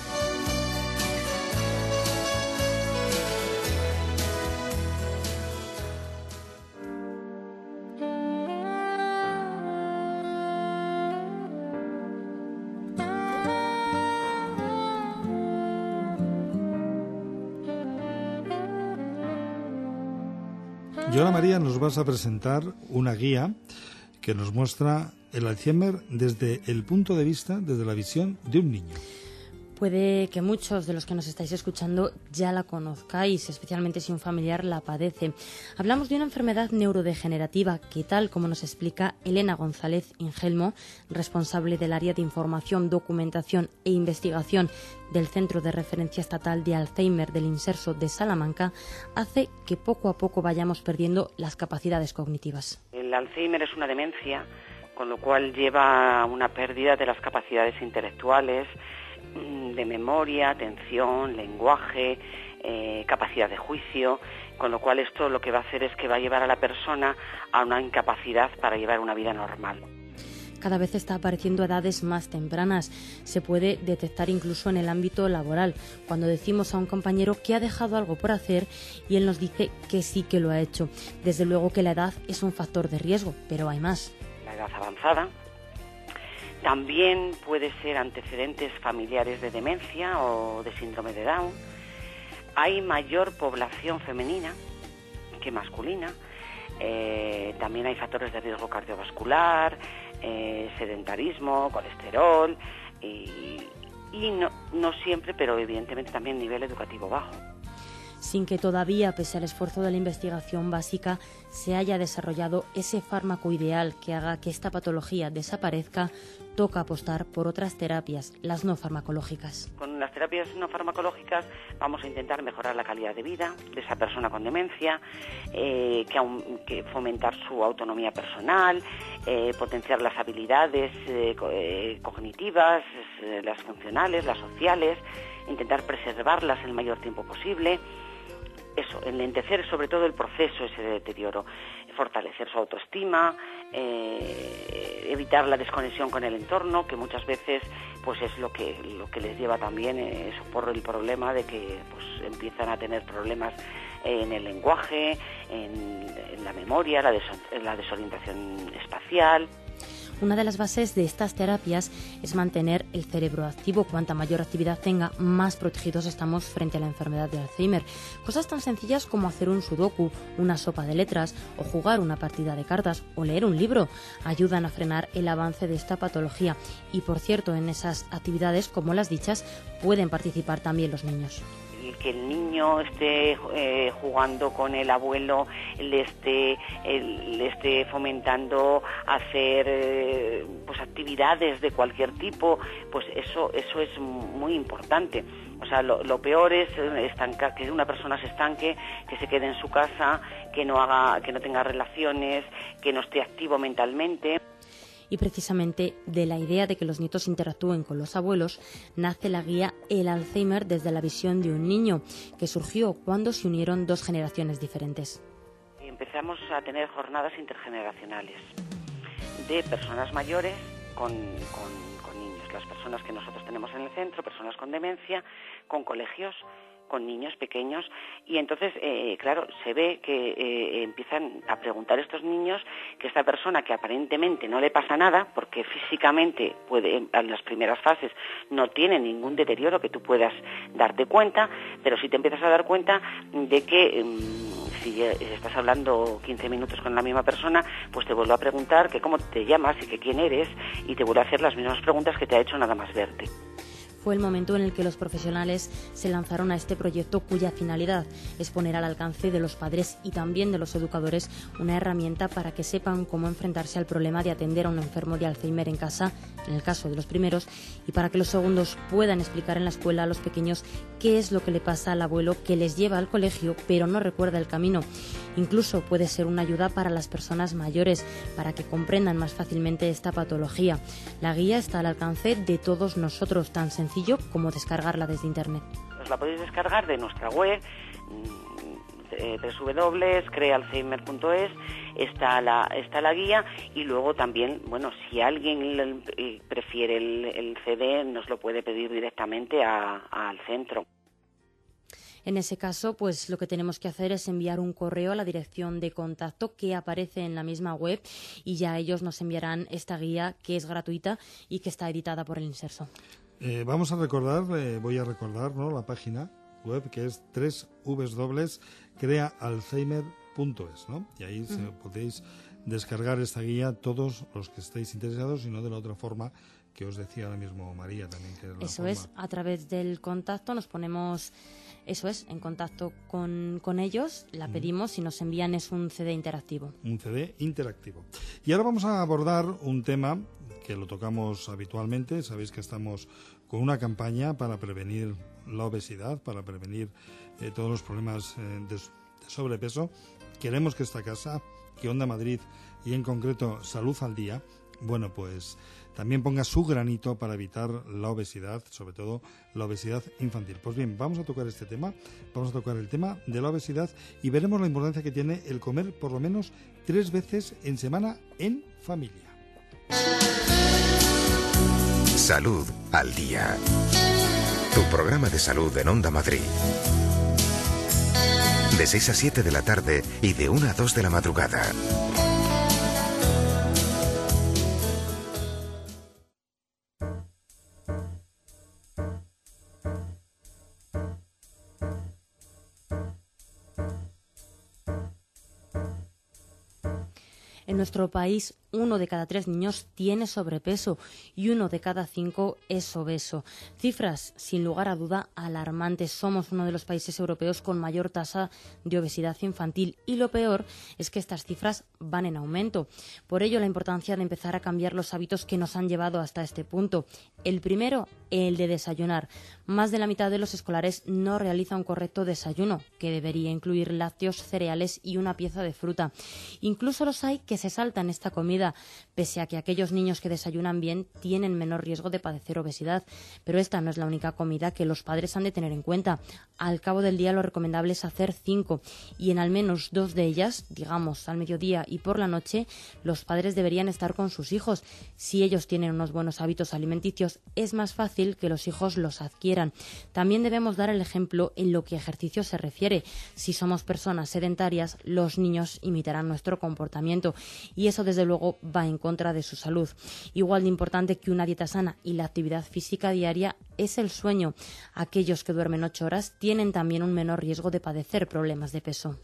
Y ahora, María, nos vas a presentar una guía que nos muestra el Alzheimer desde el punto de vista, desde la visión de un niño. Puede que muchos de los que nos estáis escuchando ya la conozcáis, especialmente si un familiar la padece. Hablamos de una enfermedad neurodegenerativa que, tal como nos explica Elena González Ingelmo, responsable del área de información, documentación e investigación del Centro de Referencia Estatal de Alzheimer del Inserso de Salamanca, hace que poco a poco vayamos perdiendo las capacidades cognitivas. El Alzheimer es una demencia, con lo cual lleva a una pérdida de las capacidades intelectuales, de memoria, atención, lenguaje, eh, capacidad de juicio, con lo cual esto lo que va a hacer es que va a llevar a la persona a una incapacidad para llevar una vida normal. Cada vez está apareciendo a edades más tempranas. Se puede detectar incluso en el ámbito laboral, cuando decimos a un compañero que ha dejado algo por hacer y él nos dice que sí que lo ha hecho. Desde luego que la edad es un factor de riesgo, pero hay más. La edad avanzada. También puede ser antecedentes familiares de demencia o de síndrome de Down. Hay mayor población femenina que masculina. Eh, también hay factores de riesgo cardiovascular, eh, sedentarismo, colesterol y, y no, no siempre, pero evidentemente también nivel educativo bajo. Sin que todavía, pese al esfuerzo de la investigación básica, se haya desarrollado ese fármaco ideal que haga que esta patología desaparezca, toca apostar por otras terapias, las no farmacológicas. Con las terapias no farmacológicas vamos a intentar mejorar la calidad de vida de esa persona con demencia, eh, que, aun, que fomentar su autonomía personal, eh, potenciar las habilidades eh, co eh, cognitivas, eh, las funcionales, las sociales, intentar preservarlas el mayor tiempo posible. Eso, enlentecer sobre todo el proceso ese de deterioro, fortalecer su autoestima, eh, evitar la desconexión con el entorno, que muchas veces pues es lo que lo que les lleva también eh, eso por el problema de que pues empiezan a tener problemas eh, en el lenguaje, en, en la memoria, la, des en la desorientación espacial. Una de las bases de estas terapias es mantener el cerebro activo. Cuanta mayor actividad tenga, más protegidos estamos frente a la enfermedad de Alzheimer. Cosas tan sencillas como hacer un sudoku, una sopa de letras o jugar una partida de cartas o leer un libro ayudan a frenar el avance de esta patología. Y por cierto, en esas actividades, como las dichas, pueden participar también los niños. Que el niño esté eh, jugando con el abuelo, le esté, el, le esté fomentando hacer eh, pues actividades de cualquier tipo, pues eso eso es muy importante. O sea, lo, lo peor es estancar, que una persona se estanque, que se quede en su casa, que no haga, que no tenga relaciones, que no esté activo mentalmente. Y precisamente de la idea de que los nietos interactúen con los abuelos nace la guía El Alzheimer desde la visión de un niño, que surgió cuando se unieron dos generaciones diferentes. Empezamos a tener jornadas intergeneracionales de personas mayores con, con, con niños, las personas que nosotros tenemos en el centro, personas con demencia, con colegios, con niños pequeños, y entonces, eh, claro, se ve que eh, empiezan a preguntar estos niños que esta persona que aparentemente no le pasa nada, porque físicamente puede, en las primeras fases no tiene ningún deterioro que tú puedas darte cuenta, pero si te empiezas a dar cuenta de que eh, si estás hablando quince minutos con la misma persona, pues te vuelvo a preguntar que cómo te llamas y que quién eres, y te vuelvo a hacer las mismas preguntas que te ha hecho nada más verte. Fue el momento en el que los profesionales se lanzaron a este proyecto cuya finalidad es poner al alcance de los padres y también de los educadores una herramienta para que sepan cómo enfrentarse al problema de atender a un enfermo de Alzheimer en casa, en el caso de los primeros, y para que los segundos puedan explicar en la escuela a los pequeños qué es lo que le pasa al abuelo que les lleva al colegio pero no recuerda el camino. Incluso puede ser una ayuda para las personas mayores, para que comprendan más fácilmente esta patología. La guía está al alcance de todos nosotros, tan sencillo como descargarla desde internet. Os la podéis descargar de nuestra web, eh, doble u doble u doble u punto crea alzheimer punto es, está la, está la guía, y luego también, bueno, si alguien prefiere el, el C D, nos lo puede pedir directamente a, a, al centro. En ese caso, pues lo que tenemos que hacer es enviar un correo a la dirección de contacto que aparece en la misma web, y ya ellos nos enviarán esta guía, que es gratuita y que está editada por el Inserso. Eh, vamos a recordar, eh, voy a recordar, ¿no?, la página web, que es doble u doble u doble u punto crea alzheimer punto es, ¿no? Y ahí uh-huh. se, podéis descargar esta guía todos los que estéis interesados, y no de la otra forma que os decía ahora mismo María también. Que es la Eso forma... es, a través del contacto nos ponemos, eso es, en contacto con, con ellos, la pedimos y nos envían es un C D interactivo. Un C D interactivo. Y ahora vamos a abordar un tema que lo tocamos habitualmente. Sabéis que estamos con una campaña para prevenir la obesidad, para prevenir eh, todos los problemas eh, de, de sobrepeso. Queremos que esta casa, que Onda Madrid y en concreto Salud al Día, bueno, pues también ponga su granito para evitar la obesidad, sobre todo la obesidad infantil. Pues bien, vamos a tocar este tema, vamos a tocar el tema de la obesidad y veremos la importancia que tiene el comer por lo menos tres veces en semana en familia. Salud al Día. Tu programa de salud en Onda Madrid. De seis a siete de la tarde y de una a dos de la madrugada. En nuestro país, uno de cada tres niños tiene sobrepeso y uno de cada cinco es obeso. Cifras, sin lugar a duda, alarmantes. Somos uno de los países europeos con mayor tasa de obesidad infantil y lo peor es que estas cifras van en aumento. Por ello, la importancia de empezar a cambiar los hábitos que nos han llevado hasta este punto. El primero, el de desayunar. Más de la mitad de los escolares no realiza un correcto desayuno, que debería incluir lácteos, cereales y una pieza de fruta. Incluso los hay que se saltan esta comida, pese a que aquellos niños que desayunan bien tienen menor riesgo de padecer obesidad. Pero esta no es la única comida que los padres han de tener en cuenta. Al cabo del día lo recomendable es hacer cinco, y en al menos dos de ellas, digamos al mediodía y por la noche, los padres deberían estar con sus hijos. Si ellos tienen unos buenos hábitos alimenticios, es más fácil que los hijos los adquieran. También debemos dar el ejemplo en lo que a ejercicio se refiere. Si somos personas sedentarias, los niños imitarán nuestro comportamiento y eso desde luego va en contra de su salud. Igual de importante que una dieta sana y la actividad física diaria es el sueño. Aquellos que duermen ocho horas tienen también un menor riesgo de padecer problemas de peso.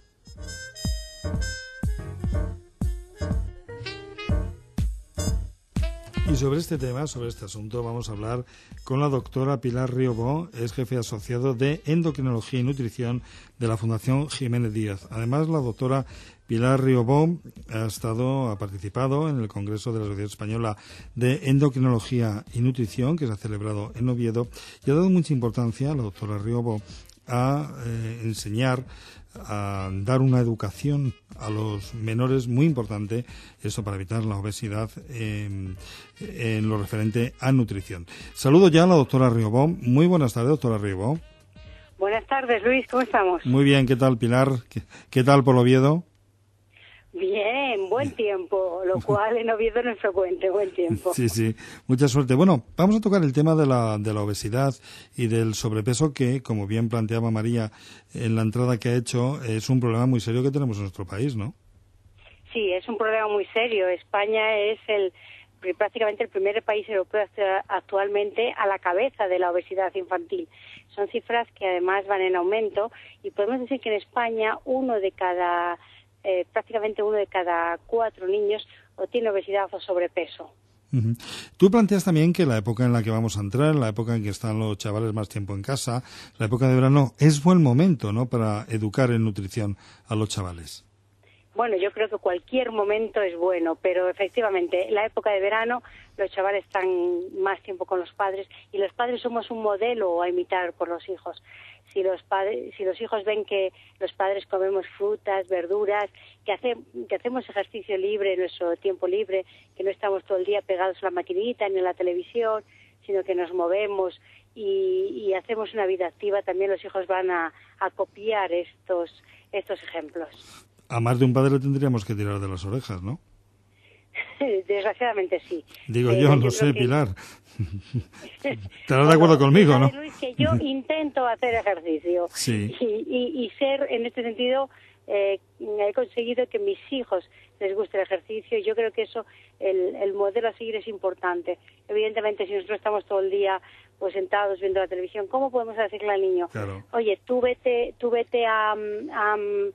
Y sobre este tema, sobre este asunto, vamos a hablar con la doctora Pilar Riobó, es jefe asociado de Endocrinología y Nutrición de la Fundación Jiménez Díaz. Además, la doctora Pilar Riobó ha estado, ha participado en el Congreso de la Sociedad Española de Endocrinología y Nutrición, que se ha celebrado en Oviedo, y ha dado mucha importancia, la doctora Riobó, a eh, enseñar, a dar una educación a los menores muy importante, eso para evitar la obesidad eh, en lo referente a nutrición. Saludo ya a la doctora Riobó. Muy buenas tardes, doctora Riobó. Buenas tardes, Luis, ¿cómo estamos? Muy bien, ¿qué tal, Pilar? ¿Qué, qué tal por Oviedo? Bien, buen tiempo, lo cual en Oviedo no es frecuente, buen tiempo. Sí, sí, mucha suerte. Bueno, vamos a tocar el tema de la, de la obesidad y del sobrepeso que, como bien planteaba María en la entrada que ha hecho, es un problema muy serio que tenemos en nuestro país, ¿no? Sí, es un problema muy serio. España es el prácticamente el primer país europeo actualmente a la cabeza de la obesidad infantil. Son cifras que además van en aumento y podemos decir que en España uno de cada... Eh, prácticamente uno de cada cuatro niños o tiene obesidad o sobrepeso. Uh-huh. Tú planteas también que la época en la que vamos a entrar, la época en que están los chavales más tiempo en casa, la época de verano, es buen momento, ¿no?, para educar en nutrición a los chavales. Bueno, yo creo que cualquier momento es bueno, pero efectivamente, la época de verano, los chavales están más tiempo con los padres y los padres somos un modelo a imitar por los hijos. Si los padres, si los hijos ven que los padres comemos frutas, verduras, que, hace, que hacemos ejercicio libre en nuestro tiempo libre, que no estamos todo el día pegados a la maquinita ni a la televisión, sino que nos movemos y, y hacemos una vida activa, también los hijos van a, a copiar estos, estos ejemplos. A más de un padre le tendríamos que tirar de las orejas, ¿no? Desgraciadamente sí. Digo eh, yo, no yo sé, que... Pilar. Estarás de acuerdo conmigo, ¿no? Luis, que yo intento hacer ejercicio. Sí. Y, y, y ser, en este sentido, eh, he conseguido que mis hijos les guste el ejercicio. Yo creo que eso, el, el modelo a seguir es importante. Evidentemente, si nosotros estamos todo el día pues sentados viendo la televisión, ¿cómo podemos decirle al niño? Claro. Oye, tú vete, tú vete a... a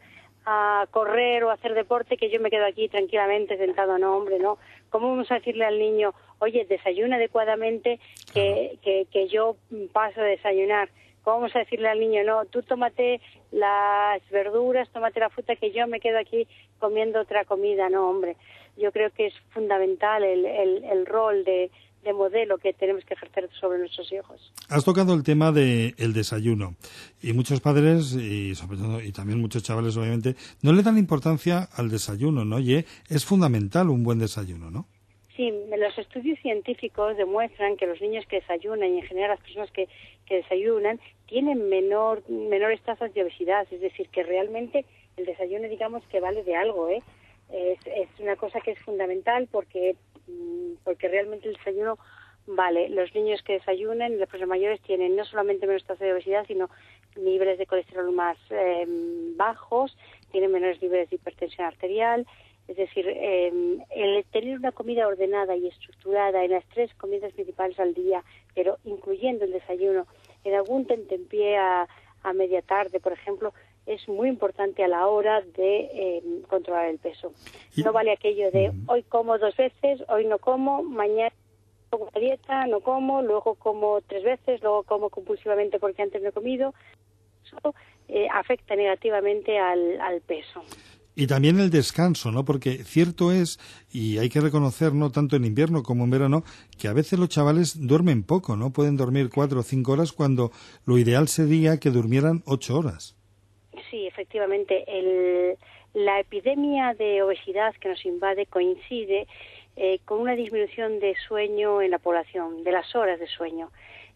a correr o a hacer deporte que yo me quedo aquí tranquilamente sentado. No, hombre, no. ¿Cómo vamos a decirle al niño, oye, desayuna adecuadamente, que, que, que yo paso a desayunar? ¿Cómo vamos a decirle al niño, no, tú tómate las verduras, tómate la fruta, que yo me quedo aquí comiendo otra comida? No, hombre. Yo creo que es fundamental el, el, el rol de, de modelo que tenemos que ejercer sobre nuestros hijos. Has tocado el tema del desayuno, y muchos padres, y sobre todo, y también muchos chavales, obviamente, no le dan importancia al desayuno, ¿no? Y es fundamental un buen desayuno, ¿no? Sí, los estudios científicos demuestran que los niños que desayunan, y en general las personas que, que desayunan, tienen menor menores tasas de obesidad. Es decir, que realmente el desayuno, digamos, que vale de algo, ¿eh? Es, es una cosa que es fundamental porque, porque realmente el desayuno vale. Los niños que desayunan, las personas mayores, tienen no solamente menos tasa de obesidad, sino niveles de colesterol más eh, bajos, tienen menores niveles de hipertensión arterial. Es decir, eh, el tener una comida ordenada y estructurada en las tres comidas principales al día, pero incluyendo el desayuno, en algún tentempié a, a media tarde, por ejemplo, es muy importante a la hora de eh, controlar el peso. No vale aquello de hoy como dos veces, hoy no como, mañana hago una dieta, no como, luego como tres veces, luego como compulsivamente porque antes no he comido. Eso eh, afecta negativamente al, al peso. Y también el descanso, ¿no? Porque cierto es, y hay que reconocer, ¿no?, tanto en invierno como en verano, que a veces los chavales duermen poco, ¿no? Pueden dormir cuatro o cinco horas cuando lo ideal sería que durmieran ocho horas. Sí, efectivamente. El, la epidemia de obesidad que nos invade coincide eh, con una disminución de sueño en la población, de las horas de sueño.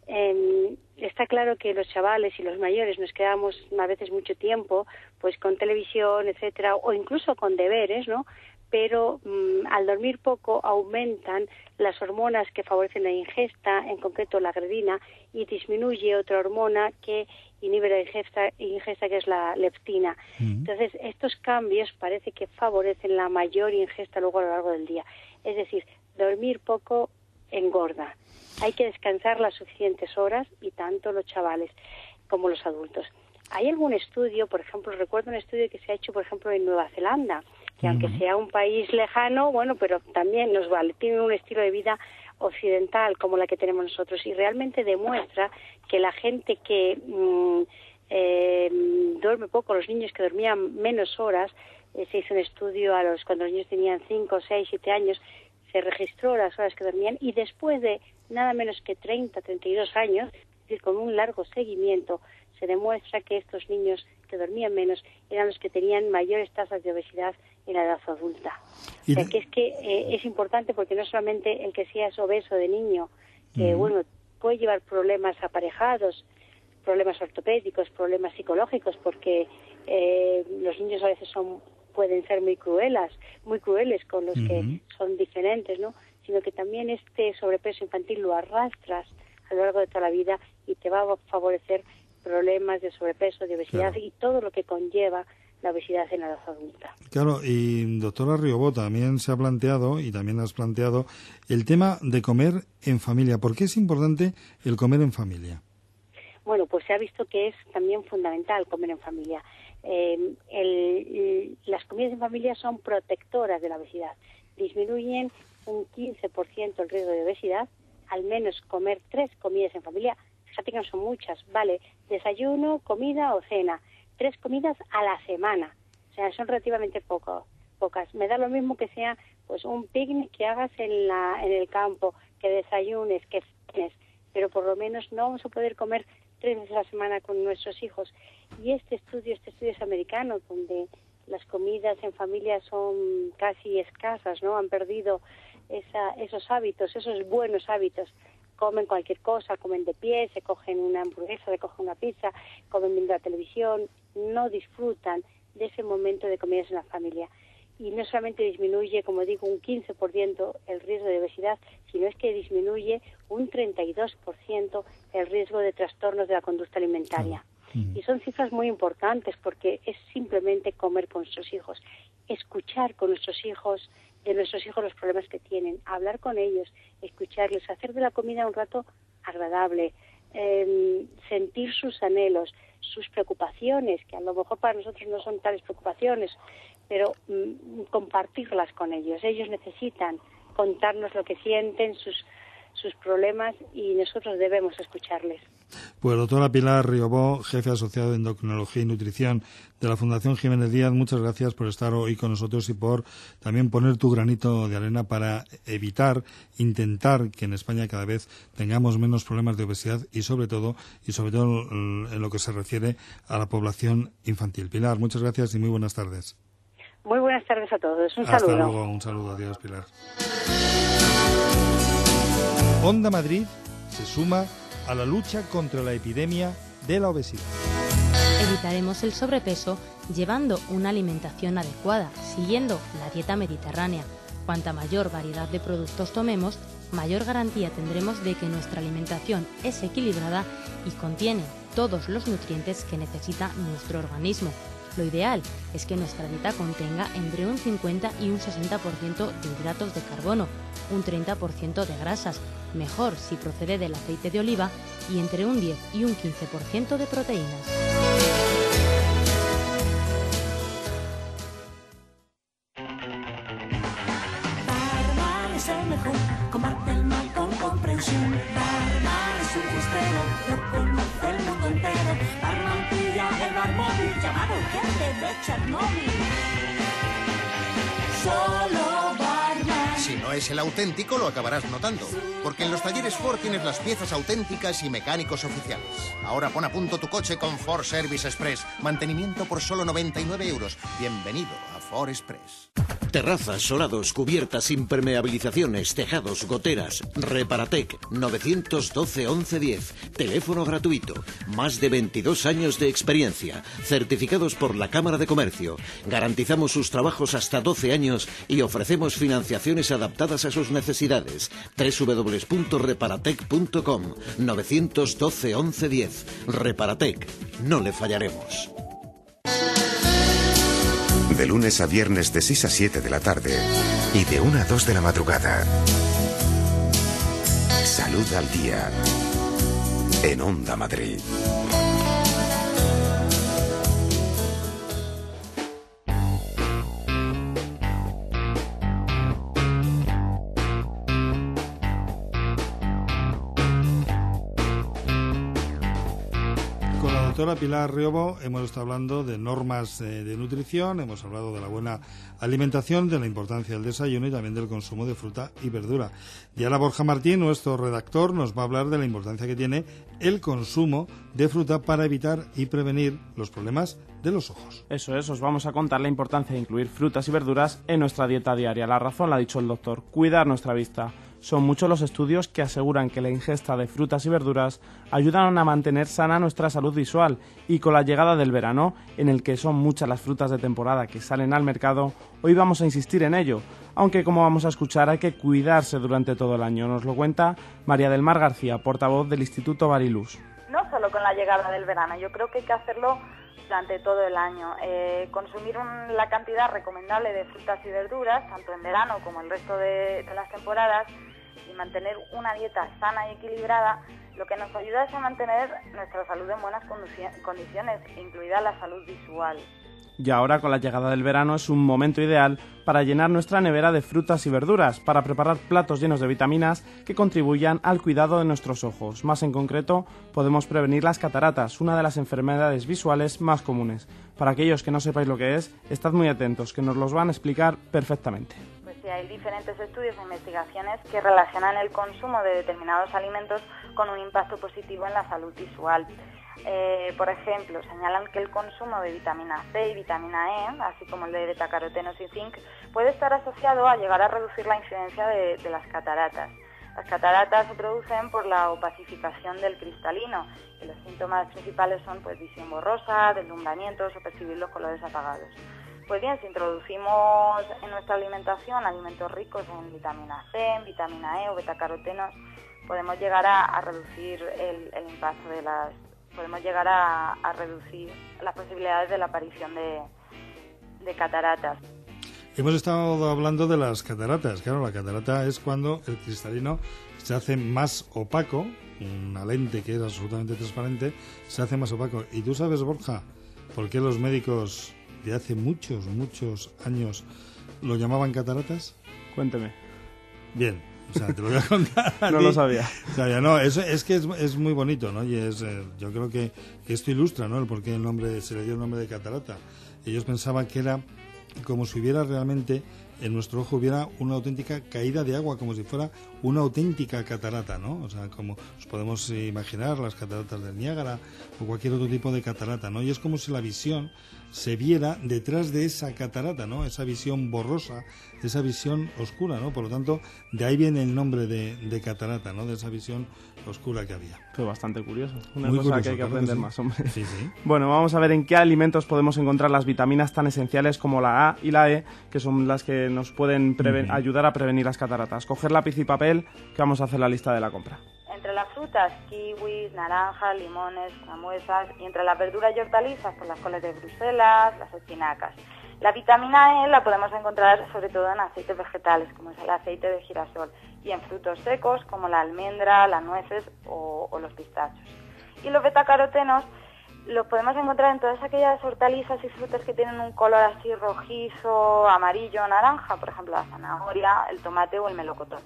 Eh, está claro que los chavales y los mayores nos quedamos a veces mucho tiempo pues con televisión, etcétera, o incluso con deberes, ¿no? Pero mmm, al dormir poco aumentan las hormonas que favorecen la ingesta, en concreto la grelina, y disminuye otra hormona que inhibe la ingesta, ingesta que es la leptina. Mm. Entonces, estos cambios parece que favorecen la mayor ingesta luego a lo largo del día. Es decir, dormir poco engorda. Hay que descansar las suficientes horas, y tanto los chavales como los adultos. Hay algún estudio, por ejemplo, recuerdo un estudio que se ha hecho, por ejemplo, en Nueva Zelanda, que uh-huh. aunque sea un país lejano, bueno, pero también nos vale, tienen un estilo de vida occidental como la que tenemos nosotros, y realmente demuestra que la gente que mmm, eh, duerme poco, los niños que dormían menos horas, eh, se hizo un estudio a los cuando los niños tenían cinco, seis, siete años, se registró las horas que dormían, y después de nada menos que treinta, treinta y dos años, es decir, con un largo seguimiento, se demuestra que estos niños que dormían menos eran los que tenían mayores tasas de obesidad en la edad adulta. O sea, que es que eh, es importante, porque no solamente el que seas obeso de niño, que uh-huh. bueno, puede llevar problemas aparejados, problemas ortopédicos, problemas psicológicos, porque eh, los niños a veces son pueden ser muy cruelas, muy crueles con los uh-huh. que son diferentes, ¿no? Sino que también este sobrepeso infantil lo arrastras a lo largo de toda la vida y te va a favorecer problemas de sobrepeso, de obesidad, claro, y todo lo que conlleva la obesidad en la edad adulta. Claro, y doctora Riobó, también se ha planteado, y también has planteado, el tema de comer en familia. ¿Por qué es importante el comer en familia? Bueno, pues se ha visto que es también fundamental comer en familia. Eh, el, las comidas en familia son protectoras de la obesidad. Disminuyen un quince por ciento el riesgo de obesidad, al menos comer tres comidas en familia. Fíjate que no son muchas, vale, desayuno, comida o cena, tres comidas a la semana, o sea, son relativamente poco, pocas. Me da lo mismo que sea pues un picnic que hagas en la en el campo, que desayunes, que cenes, pero por lo menos no vamos a poder comer tres veces a la semana con nuestros hijos. Y este estudio, este estudio es americano, donde las comidas en familia son casi escasas, ¿no? Han perdido esa, esos hábitos, esos buenos hábitos. Comen cualquier cosa, comen de pie, se cogen una hamburguesa, se cogen una pizza, comen viendo la televisión, no disfrutan de ese momento de comidas en la familia. Y no solamente disminuye, como digo, un quince por ciento el riesgo de obesidad, sino es que disminuye un treinta y dos por ciento el riesgo de trastornos de la conducta alimentaria. Y son cifras muy importantes, porque es simplemente comer con nuestros hijos, escuchar con nuestros hijos, de nuestros hijos los problemas que tienen, hablar con ellos, escucharles, hacer de la comida un rato agradable, eh, sentir sus anhelos, sus preocupaciones, que a lo mejor para nosotros no son tales preocupaciones, pero mm, compartirlas con ellos. Ellos necesitan contarnos lo que sienten, sus, sus problemas, y nosotros debemos escucharles. Pues doctora Pilar Riobó, jefe asociado de Endocrinología y Nutrición de la Fundación Jiménez Díaz, muchas gracias por estar hoy con nosotros y por también poner tu granito de arena para evitar, intentar que en España cada vez tengamos menos problemas de obesidad y sobre todo, y sobre todo en lo que se refiere a la población infantil. Pilar, muchas gracias y muy buenas tardes. Muy buenas tardes a todos. Un Hasta saludo. Hasta luego. Un saludo. Adiós, Pilar. Onda Madrid se suma a la lucha contra la epidemia de la obesidad. Evitaremos el sobrepeso llevando una alimentación adecuada, siguiendo la dieta mediterránea. Cuanta mayor variedad de productos tomemos, mayor garantía tendremos de que nuestra alimentación es equilibrada y contiene todos los nutrientes que necesita nuestro organismo. Lo ideal es que nuestra dieta contenga entre un cincuenta y un sesenta por ciento de hidratos de carbono, un treinta por ciento de grasas, mejor si procede del aceite de oliva, y entre un diez y un quince por ciento de proteínas. Barman es el mejor, combate el mal con comprensión. Barman es un fiestero, lo conoce el mundo entero. Barman pilla el bar móvil, llamado gente de Chernobyl. Solo Barman. Si no es el auténtico, lo acabarás notando. Porque en los talleres Ford tienes las piezas auténticas y mecánicos oficiales. Ahora pon a punto tu coche con Ford Service Express. Mantenimiento por solo noventa y nueve euros. Bienvenido a Ford Express. Terrazas, solados, cubiertas, impermeabilizaciones, tejados, goteras. Reparatec, nueve uno dos, once diez. Teléfono gratuito. Más de veintidós años de experiencia. Certificados por la Cámara de Comercio. Garantizamos sus trabajos hasta doce años y ofrecemos financiaciones adaptadas a sus necesidades. doble u doble u doble u punto reparatec punto com. nueve uno dos, once diez. Reparatec. No le fallaremos. De lunes a viernes de seis a siete de la tarde y de una a dos de la madrugada. Salud al día en Onda Madrid. Doctora Pilar Riobó, hemos estado hablando de normas eh, de nutrición, hemos hablado de la buena alimentación, de la importancia del desayuno y también del consumo de fruta y verdura. Y ahora Borja Martín, nuestro redactor, nos va a hablar de la importancia que tiene el consumo de fruta para evitar y prevenir los problemas de los ojos. Eso es, os vamos a contar la importancia de incluir frutas y verduras en nuestra dieta diaria. La razón la ha dicho el doctor, cuidar nuestra vista. Son muchos los estudios que aseguran que la ingesta de frutas y verduras ayudan a mantener sana nuestra salud visual, y con la llegada del verano, en el que son muchas las frutas de temporada que salen al mercado, hoy vamos a insistir en ello, aunque como vamos a escuchar hay que cuidarse durante todo el año. Nos lo cuenta María del Mar García, portavoz del Instituto Bariluz. No solo con la llegada del verano, yo creo que hay que hacerlo durante todo el año. Eh, consumir un, la cantidad recomendable de frutas y verduras, tanto en verano como el resto de, de las temporadas, y mantener una dieta sana y equilibrada, lo que nos ayuda es a mantener nuestra salud en buenas condiciones, incluida la salud visual. Y ahora, con la llegada del verano, es un momento ideal para llenar nuestra nevera de frutas y verduras, para preparar platos llenos de vitaminas que contribuyan al cuidado de nuestros ojos. Más en concreto, podemos prevenir las cataratas, una de las enfermedades visuales más comunes. Para aquellos que no sepáis lo que es, estad muy atentos, que nos los van a explicar perfectamente. Pues sí, hay diferentes estudios e investigaciones que relacionan el consumo de determinados alimentos con un impacto positivo en la salud visual. Eh, por ejemplo, señalan que el consumo de vitamina C y vitamina E, así como el de betacarotenos y zinc, puede estar asociado a llegar a reducir la incidencia de, de las cataratas. Las cataratas se producen por la opacificación del cristalino y los síntomas principales son pues visión borrosa, deslumbramientos o percibir los colores apagados. Pues bien, si introducimos en nuestra alimentación alimentos ricos en vitamina C, en vitamina E o betacarotenos, podemos llegar a, a reducir el, el impacto de las podemos llegar a, a reducir las posibilidades de la aparición de, de cataratas. Hemos estado hablando de las cataratas. Claro, la catarata es cuando el cristalino se hace más opaco, una lente que es absolutamente transparente, se hace más opaco. ¿Y tú sabes, Borja, por qué los médicos de hace muchos, muchos años lo llamaban cataratas? Cuénteme. Bien, o sea, te lo voy a contar. No lo sabía. O sea, ya no, eso es que es, es muy bonito, ¿no? Y es, eh, yo creo que, que esto ilustra, ¿no? El por qué el nombre, se le dio el nombre de catarata. Ellos pensaban que era como si hubiera realmente, en nuestro ojo hubiera una auténtica caída de agua, como si fuera una auténtica catarata, ¿no? O sea, como os podemos imaginar las cataratas del Niágara o cualquier otro tipo de catarata, ¿no? Y es como si la visión se viera detrás de esa catarata, ¿no? Esa visión borrosa, esa visión oscura, ¿no? Por lo tanto, de ahí viene el nombre de, de catarata, ¿no? De esa visión oscura que había. Fue bastante curioso. Una Muy cosa curioso, que hay que claro aprender que sí. más, hombre. Sí, sí. Bueno, vamos a ver en qué alimentos podemos encontrar las vitaminas tan esenciales como la A y la E, que son las que nos pueden preve- Uh-huh. ayudar a prevenir las cataratas. Coger lápiz y papel, que vamos a hacer la lista de la compra. Entre las frutas, kiwis, naranjas, limones, frambuesas, y entre las verduras y hortalizas, pues las coles de Bruselas, las espinacas. La vitamina E la podemos encontrar sobre todo en aceites vegetales, como es el aceite de girasol, y en frutos secos, como la almendra, las nueces o, o los pistachos. Y los betacarotenos los podemos encontrar en todas aquellas hortalizas y frutas que tienen un color así rojizo, amarillo, naranja, por ejemplo la zanahoria, el tomate o el melocotón.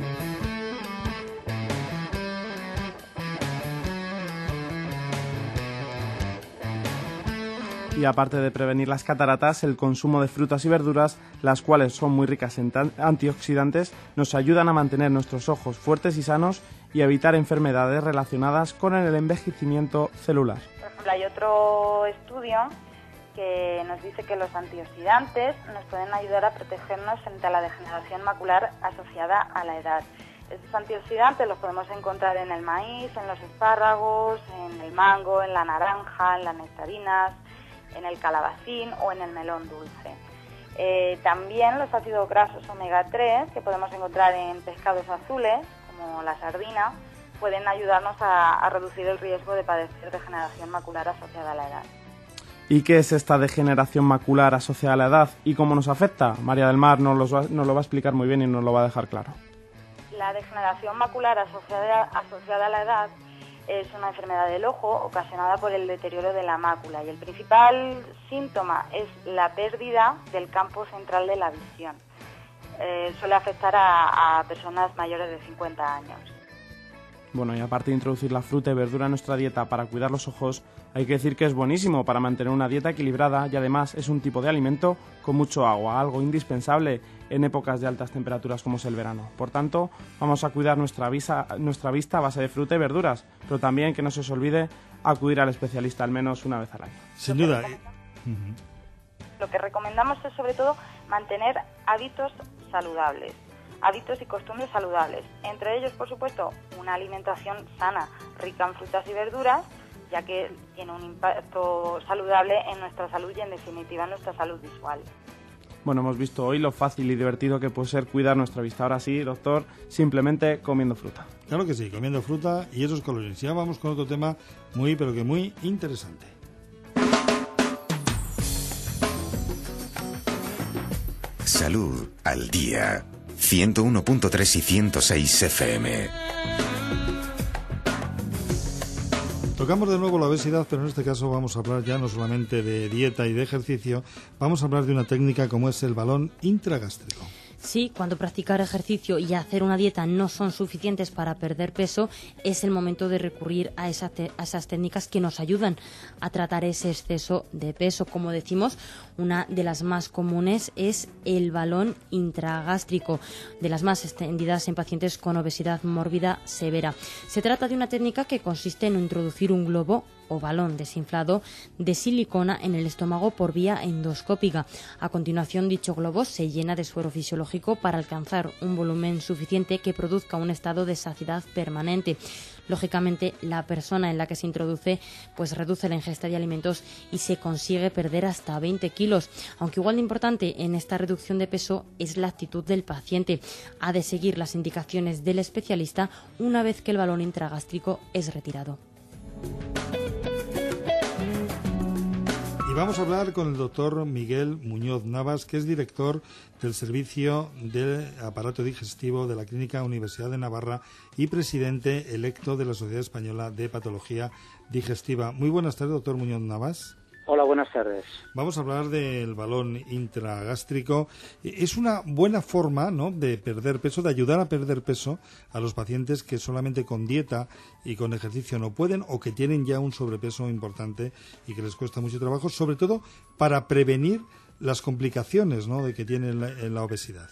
Y aparte de prevenir las cataratas, el consumo de frutas y verduras, las cuales son muy ricas en tan- antioxidantes, nos ayudan a mantener nuestros ojos fuertes y sanos y a evitar enfermedades relacionadas con el envejecimiento celular. Por ejemplo, hay otro estudio que nos dice que los antioxidantes nos pueden ayudar a protegernos frente a la degeneración macular asociada a la edad. Estos antioxidantes los podemos encontrar en el maíz, en los espárragos, en el mango, en la naranja, en las nectarinas, en el calabacín o en el melón dulce. Eh, también los ácidos grasos omega tres, que podemos encontrar en pescados azules, como la sardina, pueden ayudarnos a, a reducir el riesgo de padecer degeneración macular asociada a la edad. ¿Y qué es esta degeneración macular asociada a la edad y cómo nos afecta? María del Mar nos, los va, nos lo va a explicar muy bien y nos lo va a dejar claro. La degeneración macular asociada, asociada a la edad es una enfermedad del ojo ocasionada por el deterioro de la mácula y el principal síntoma es la pérdida del campo central de la visión. Eh, suele afectar a, a personas mayores de cincuenta años. Bueno, y aparte de introducir la fruta y verdura en nuestra dieta para cuidar los ojos, hay que decir que es buenísimo para mantener una dieta equilibrada y además es un tipo de alimento con mucho agua, algo indispensable en épocas de altas temperaturas como es el verano. Por tanto, vamos a cuidar nuestra, visa, nuestra vista a base de fruta y verduras, pero también que no se os olvide acudir al especialista al menos una vez al año. Sin duda. Lo que recomendamos es sobre todo mantener hábitos saludables, hábitos y costumbres saludables. Entre ellos, por supuesto, una alimentación sana, rica en frutas y verduras, ya que tiene un impacto saludable en nuestra salud y, en definitiva, en nuestra salud visual. Bueno, hemos visto hoy lo fácil y divertido que puede ser cuidar nuestra vista. Ahora sí, doctor, simplemente comiendo fruta. Claro que sí, comiendo fruta y esos colores. Ya vamos con otro tema muy, pero que muy interesante. Salud al día. ciento uno punto tres y ciento seis F M. Tocamos de nuevo la obesidad, pero en este caso vamos a hablar ya no solamente de dieta y de ejercicio, vamos a hablar de una técnica como es el balón intragástrico. Sí, cuando practicar ejercicio y hacer una dieta no son suficientes para perder peso, es el momento de recurrir a, esa te- a esas técnicas que nos ayudan a tratar ese exceso de peso. Como decimos, una de las más comunes es el balón intragástrico, de las más extendidas en pacientes con obesidad mórbida severa. Se trata de una técnica que consiste en introducir un globo o balón desinflado de silicona en el estómago por vía endoscópica. A continuación, dicho globo se llena de suero fisiológico para alcanzar un volumen suficiente que produzca un estado de saciedad permanente. Lógicamente, la persona en la que se introduce pues reduce la ingesta de alimentos y se consigue perder hasta veinte kilos. Aunque igual de importante en esta reducción de peso es la actitud del paciente. Ha de seguir las indicaciones del especialista una vez que el balón intragástrico es retirado. vamos a hablar con el doctor Miguel Muñoz Navas, que es director del Servicio del Aparato Digestivo de la Clínica Universidad de Navarra y presidente electo de la Sociedad Española de Patología Digestiva. Muy buenas tardes, doctor Muñoz Navas. Hola, buenas tardes. Vamos a hablar del balón intragástrico. Es una buena forma, ¿no?, de perder peso, de ayudar a perder peso a los pacientes que solamente con dieta y con ejercicio no pueden, o que tienen ya un sobrepeso importante y que les cuesta mucho trabajo, sobre todo para prevenir las complicaciones, ¿no?, de que tienen la, la obesidad.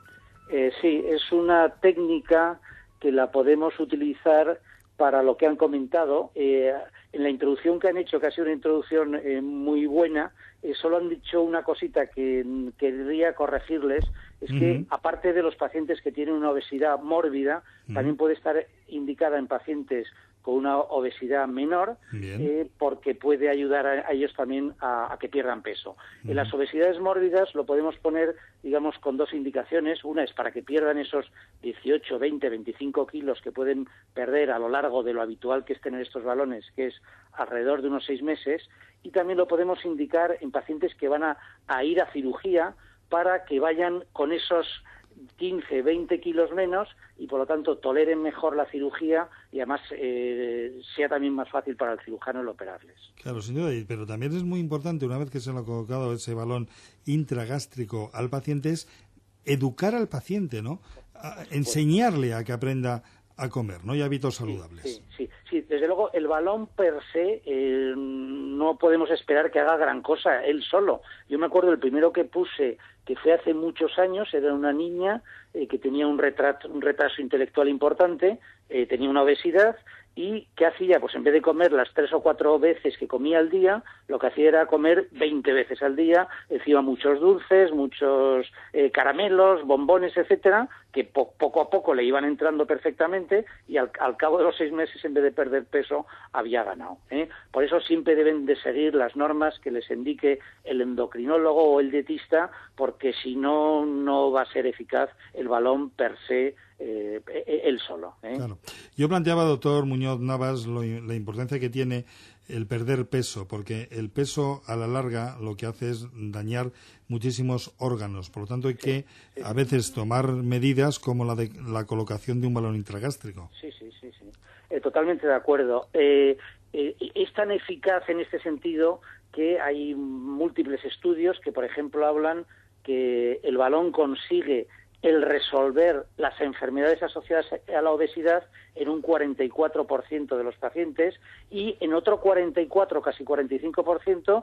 Eh, sí, es una técnica que la podemos utilizar para lo que han comentado. Eh, en la introducción que han hecho, que ha sido una introducción eh, muy buena, eh, solo han dicho una cosita que mm, querría corregirles, es uh-huh. que aparte de los pacientes que tienen una obesidad mórbida, uh-huh. también puede estar indicada en pacientes con una obesidad menor, eh, porque puede ayudar a, a ellos también a, a que pierdan peso. Uh-huh. En las obesidades mórbidas lo podemos poner, digamos, con dos indicaciones. Una es para que pierdan esos dieciocho, veinte, veinticinco kilos que pueden perder a lo largo de lo habitual que es tener estos balones, que es alrededor de unos seis meses. Y también lo podemos indicar en pacientes que van a, a ir a cirugía para que vayan con esos quince, veinte kilos menos y por lo tanto toleren mejor la cirugía y además eh, sea también más fácil para el cirujano el operarles. Claro, sin duda, pero también es muy importante, una vez que se le ha colocado ese balón intragástrico al paciente, es educar al paciente, ¿no? A enseñarle a que aprenda a comer, ¿no? Y hábitos saludables. Sí, sí, sí. Desde luego el balón per se eh, no podemos esperar que haga gran cosa él solo. Yo me acuerdo el primero que puse, que fue hace muchos años, era una niña eh, que tenía un retraso, un retraso intelectual importante, eh, tenía una obesidad. ¿Y qué hacía? Pues en vez de comer las tres o cuatro veces que comía al día, lo que hacía era comer veinte veces al día, encima muchos dulces, muchos eh, caramelos, bombones, etcétera, que po- poco a poco le iban entrando perfectamente y al, al cabo de los seis meses, en vez de perder peso, había ganado, ¿eh? Por eso siempre deben de seguir las normas que les indique el endocrinólogo o el dietista, porque si no, no va a ser eficaz el balón per se, Eh, él solo. ¿eh? Claro. Yo planteaba, doctor Muñoz Navas, lo, la importancia que tiene el perder peso, porque el peso a la larga lo que hace es dañar muchísimos órganos. Por lo tanto, hay que sí, sí. a veces tomar medidas como la de la colocación de un balón intragástrico. Sí, sí, sí, sí. Eh, totalmente de acuerdo. Eh, eh, es tan eficaz en este sentido que hay múltiples estudios que, por ejemplo, hablan que el balón consigue el resolver las enfermedades asociadas a la obesidad en un cuarenta y cuatro por ciento de los pacientes y en otro cuarenta y cuatro, casi cuarenta y cinco por ciento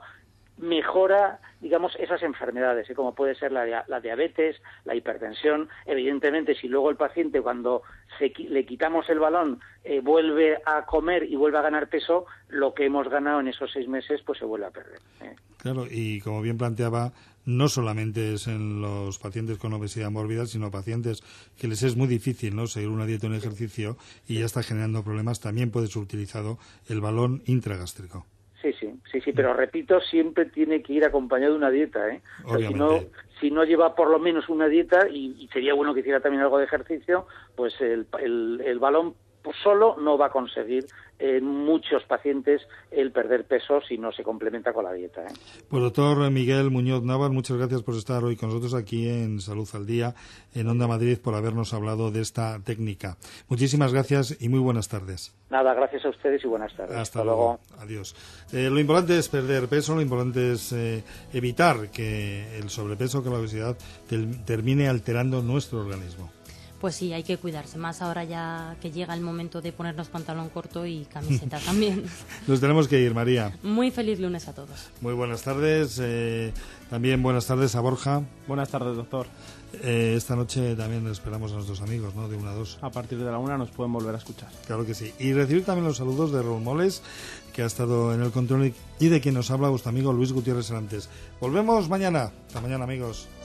mejora, digamos, esas enfermedades, ¿eh? como puede ser la, la diabetes, la hipertensión. Evidentemente, si luego el paciente, cuando se, le quitamos el balón, eh, vuelve a comer y vuelve a ganar peso, lo que hemos ganado en esos seis meses, pues se vuelve a perder. ¿eh? Claro, y como bien planteaba, no solamente es en los pacientes con obesidad mórbida, sino pacientes que les es muy difícil, ¿no?, seguir una dieta y un ejercicio y ya está generando problemas, también puede ser utilizado el balón intragástrico. Sí, sí, sí, sí, pero repito, siempre tiene que ir acompañado de una dieta, ¿eh? O sea, si no, si no lleva por lo menos una dieta, y, y sería bueno que hiciera también algo de ejercicio, pues el, el, el balón pues solo no va a conseguir en muchos pacientes el perder peso si no se complementa con la dieta, ¿eh? Pues doctor Miguel Muñoz Navas, muchas gracias por estar hoy con nosotros aquí en Salud al Día, en Onda Madrid, por habernos hablado de esta técnica. Muchísimas gracias y muy buenas tardes. Nada, gracias a ustedes y buenas tardes. Hasta, Hasta luego. luego. Adiós. Eh, lo importante es perder peso, lo importante es eh, evitar que el sobrepeso, que la obesidad te- termine alterando nuestro organismo. Pues sí, hay que cuidarse, más ahora ya que llega el momento de ponernos pantalón corto y camiseta también. Nos tenemos que ir, María. Muy feliz lunes a todos. Muy buenas tardes. Eh, también buenas tardes a Borja. Buenas tardes, doctor. Eh, esta noche también esperamos a nuestros amigos, ¿no?, de una a dos. A partir de la una nos pueden volver a escuchar. Claro que sí. Y recibir también los saludos de Raúl Moles, que ha estado en el control, y de quien nos habla vuestro amigo Luis Gutiérrez Serantes. Volvemos mañana. Hasta mañana, amigos.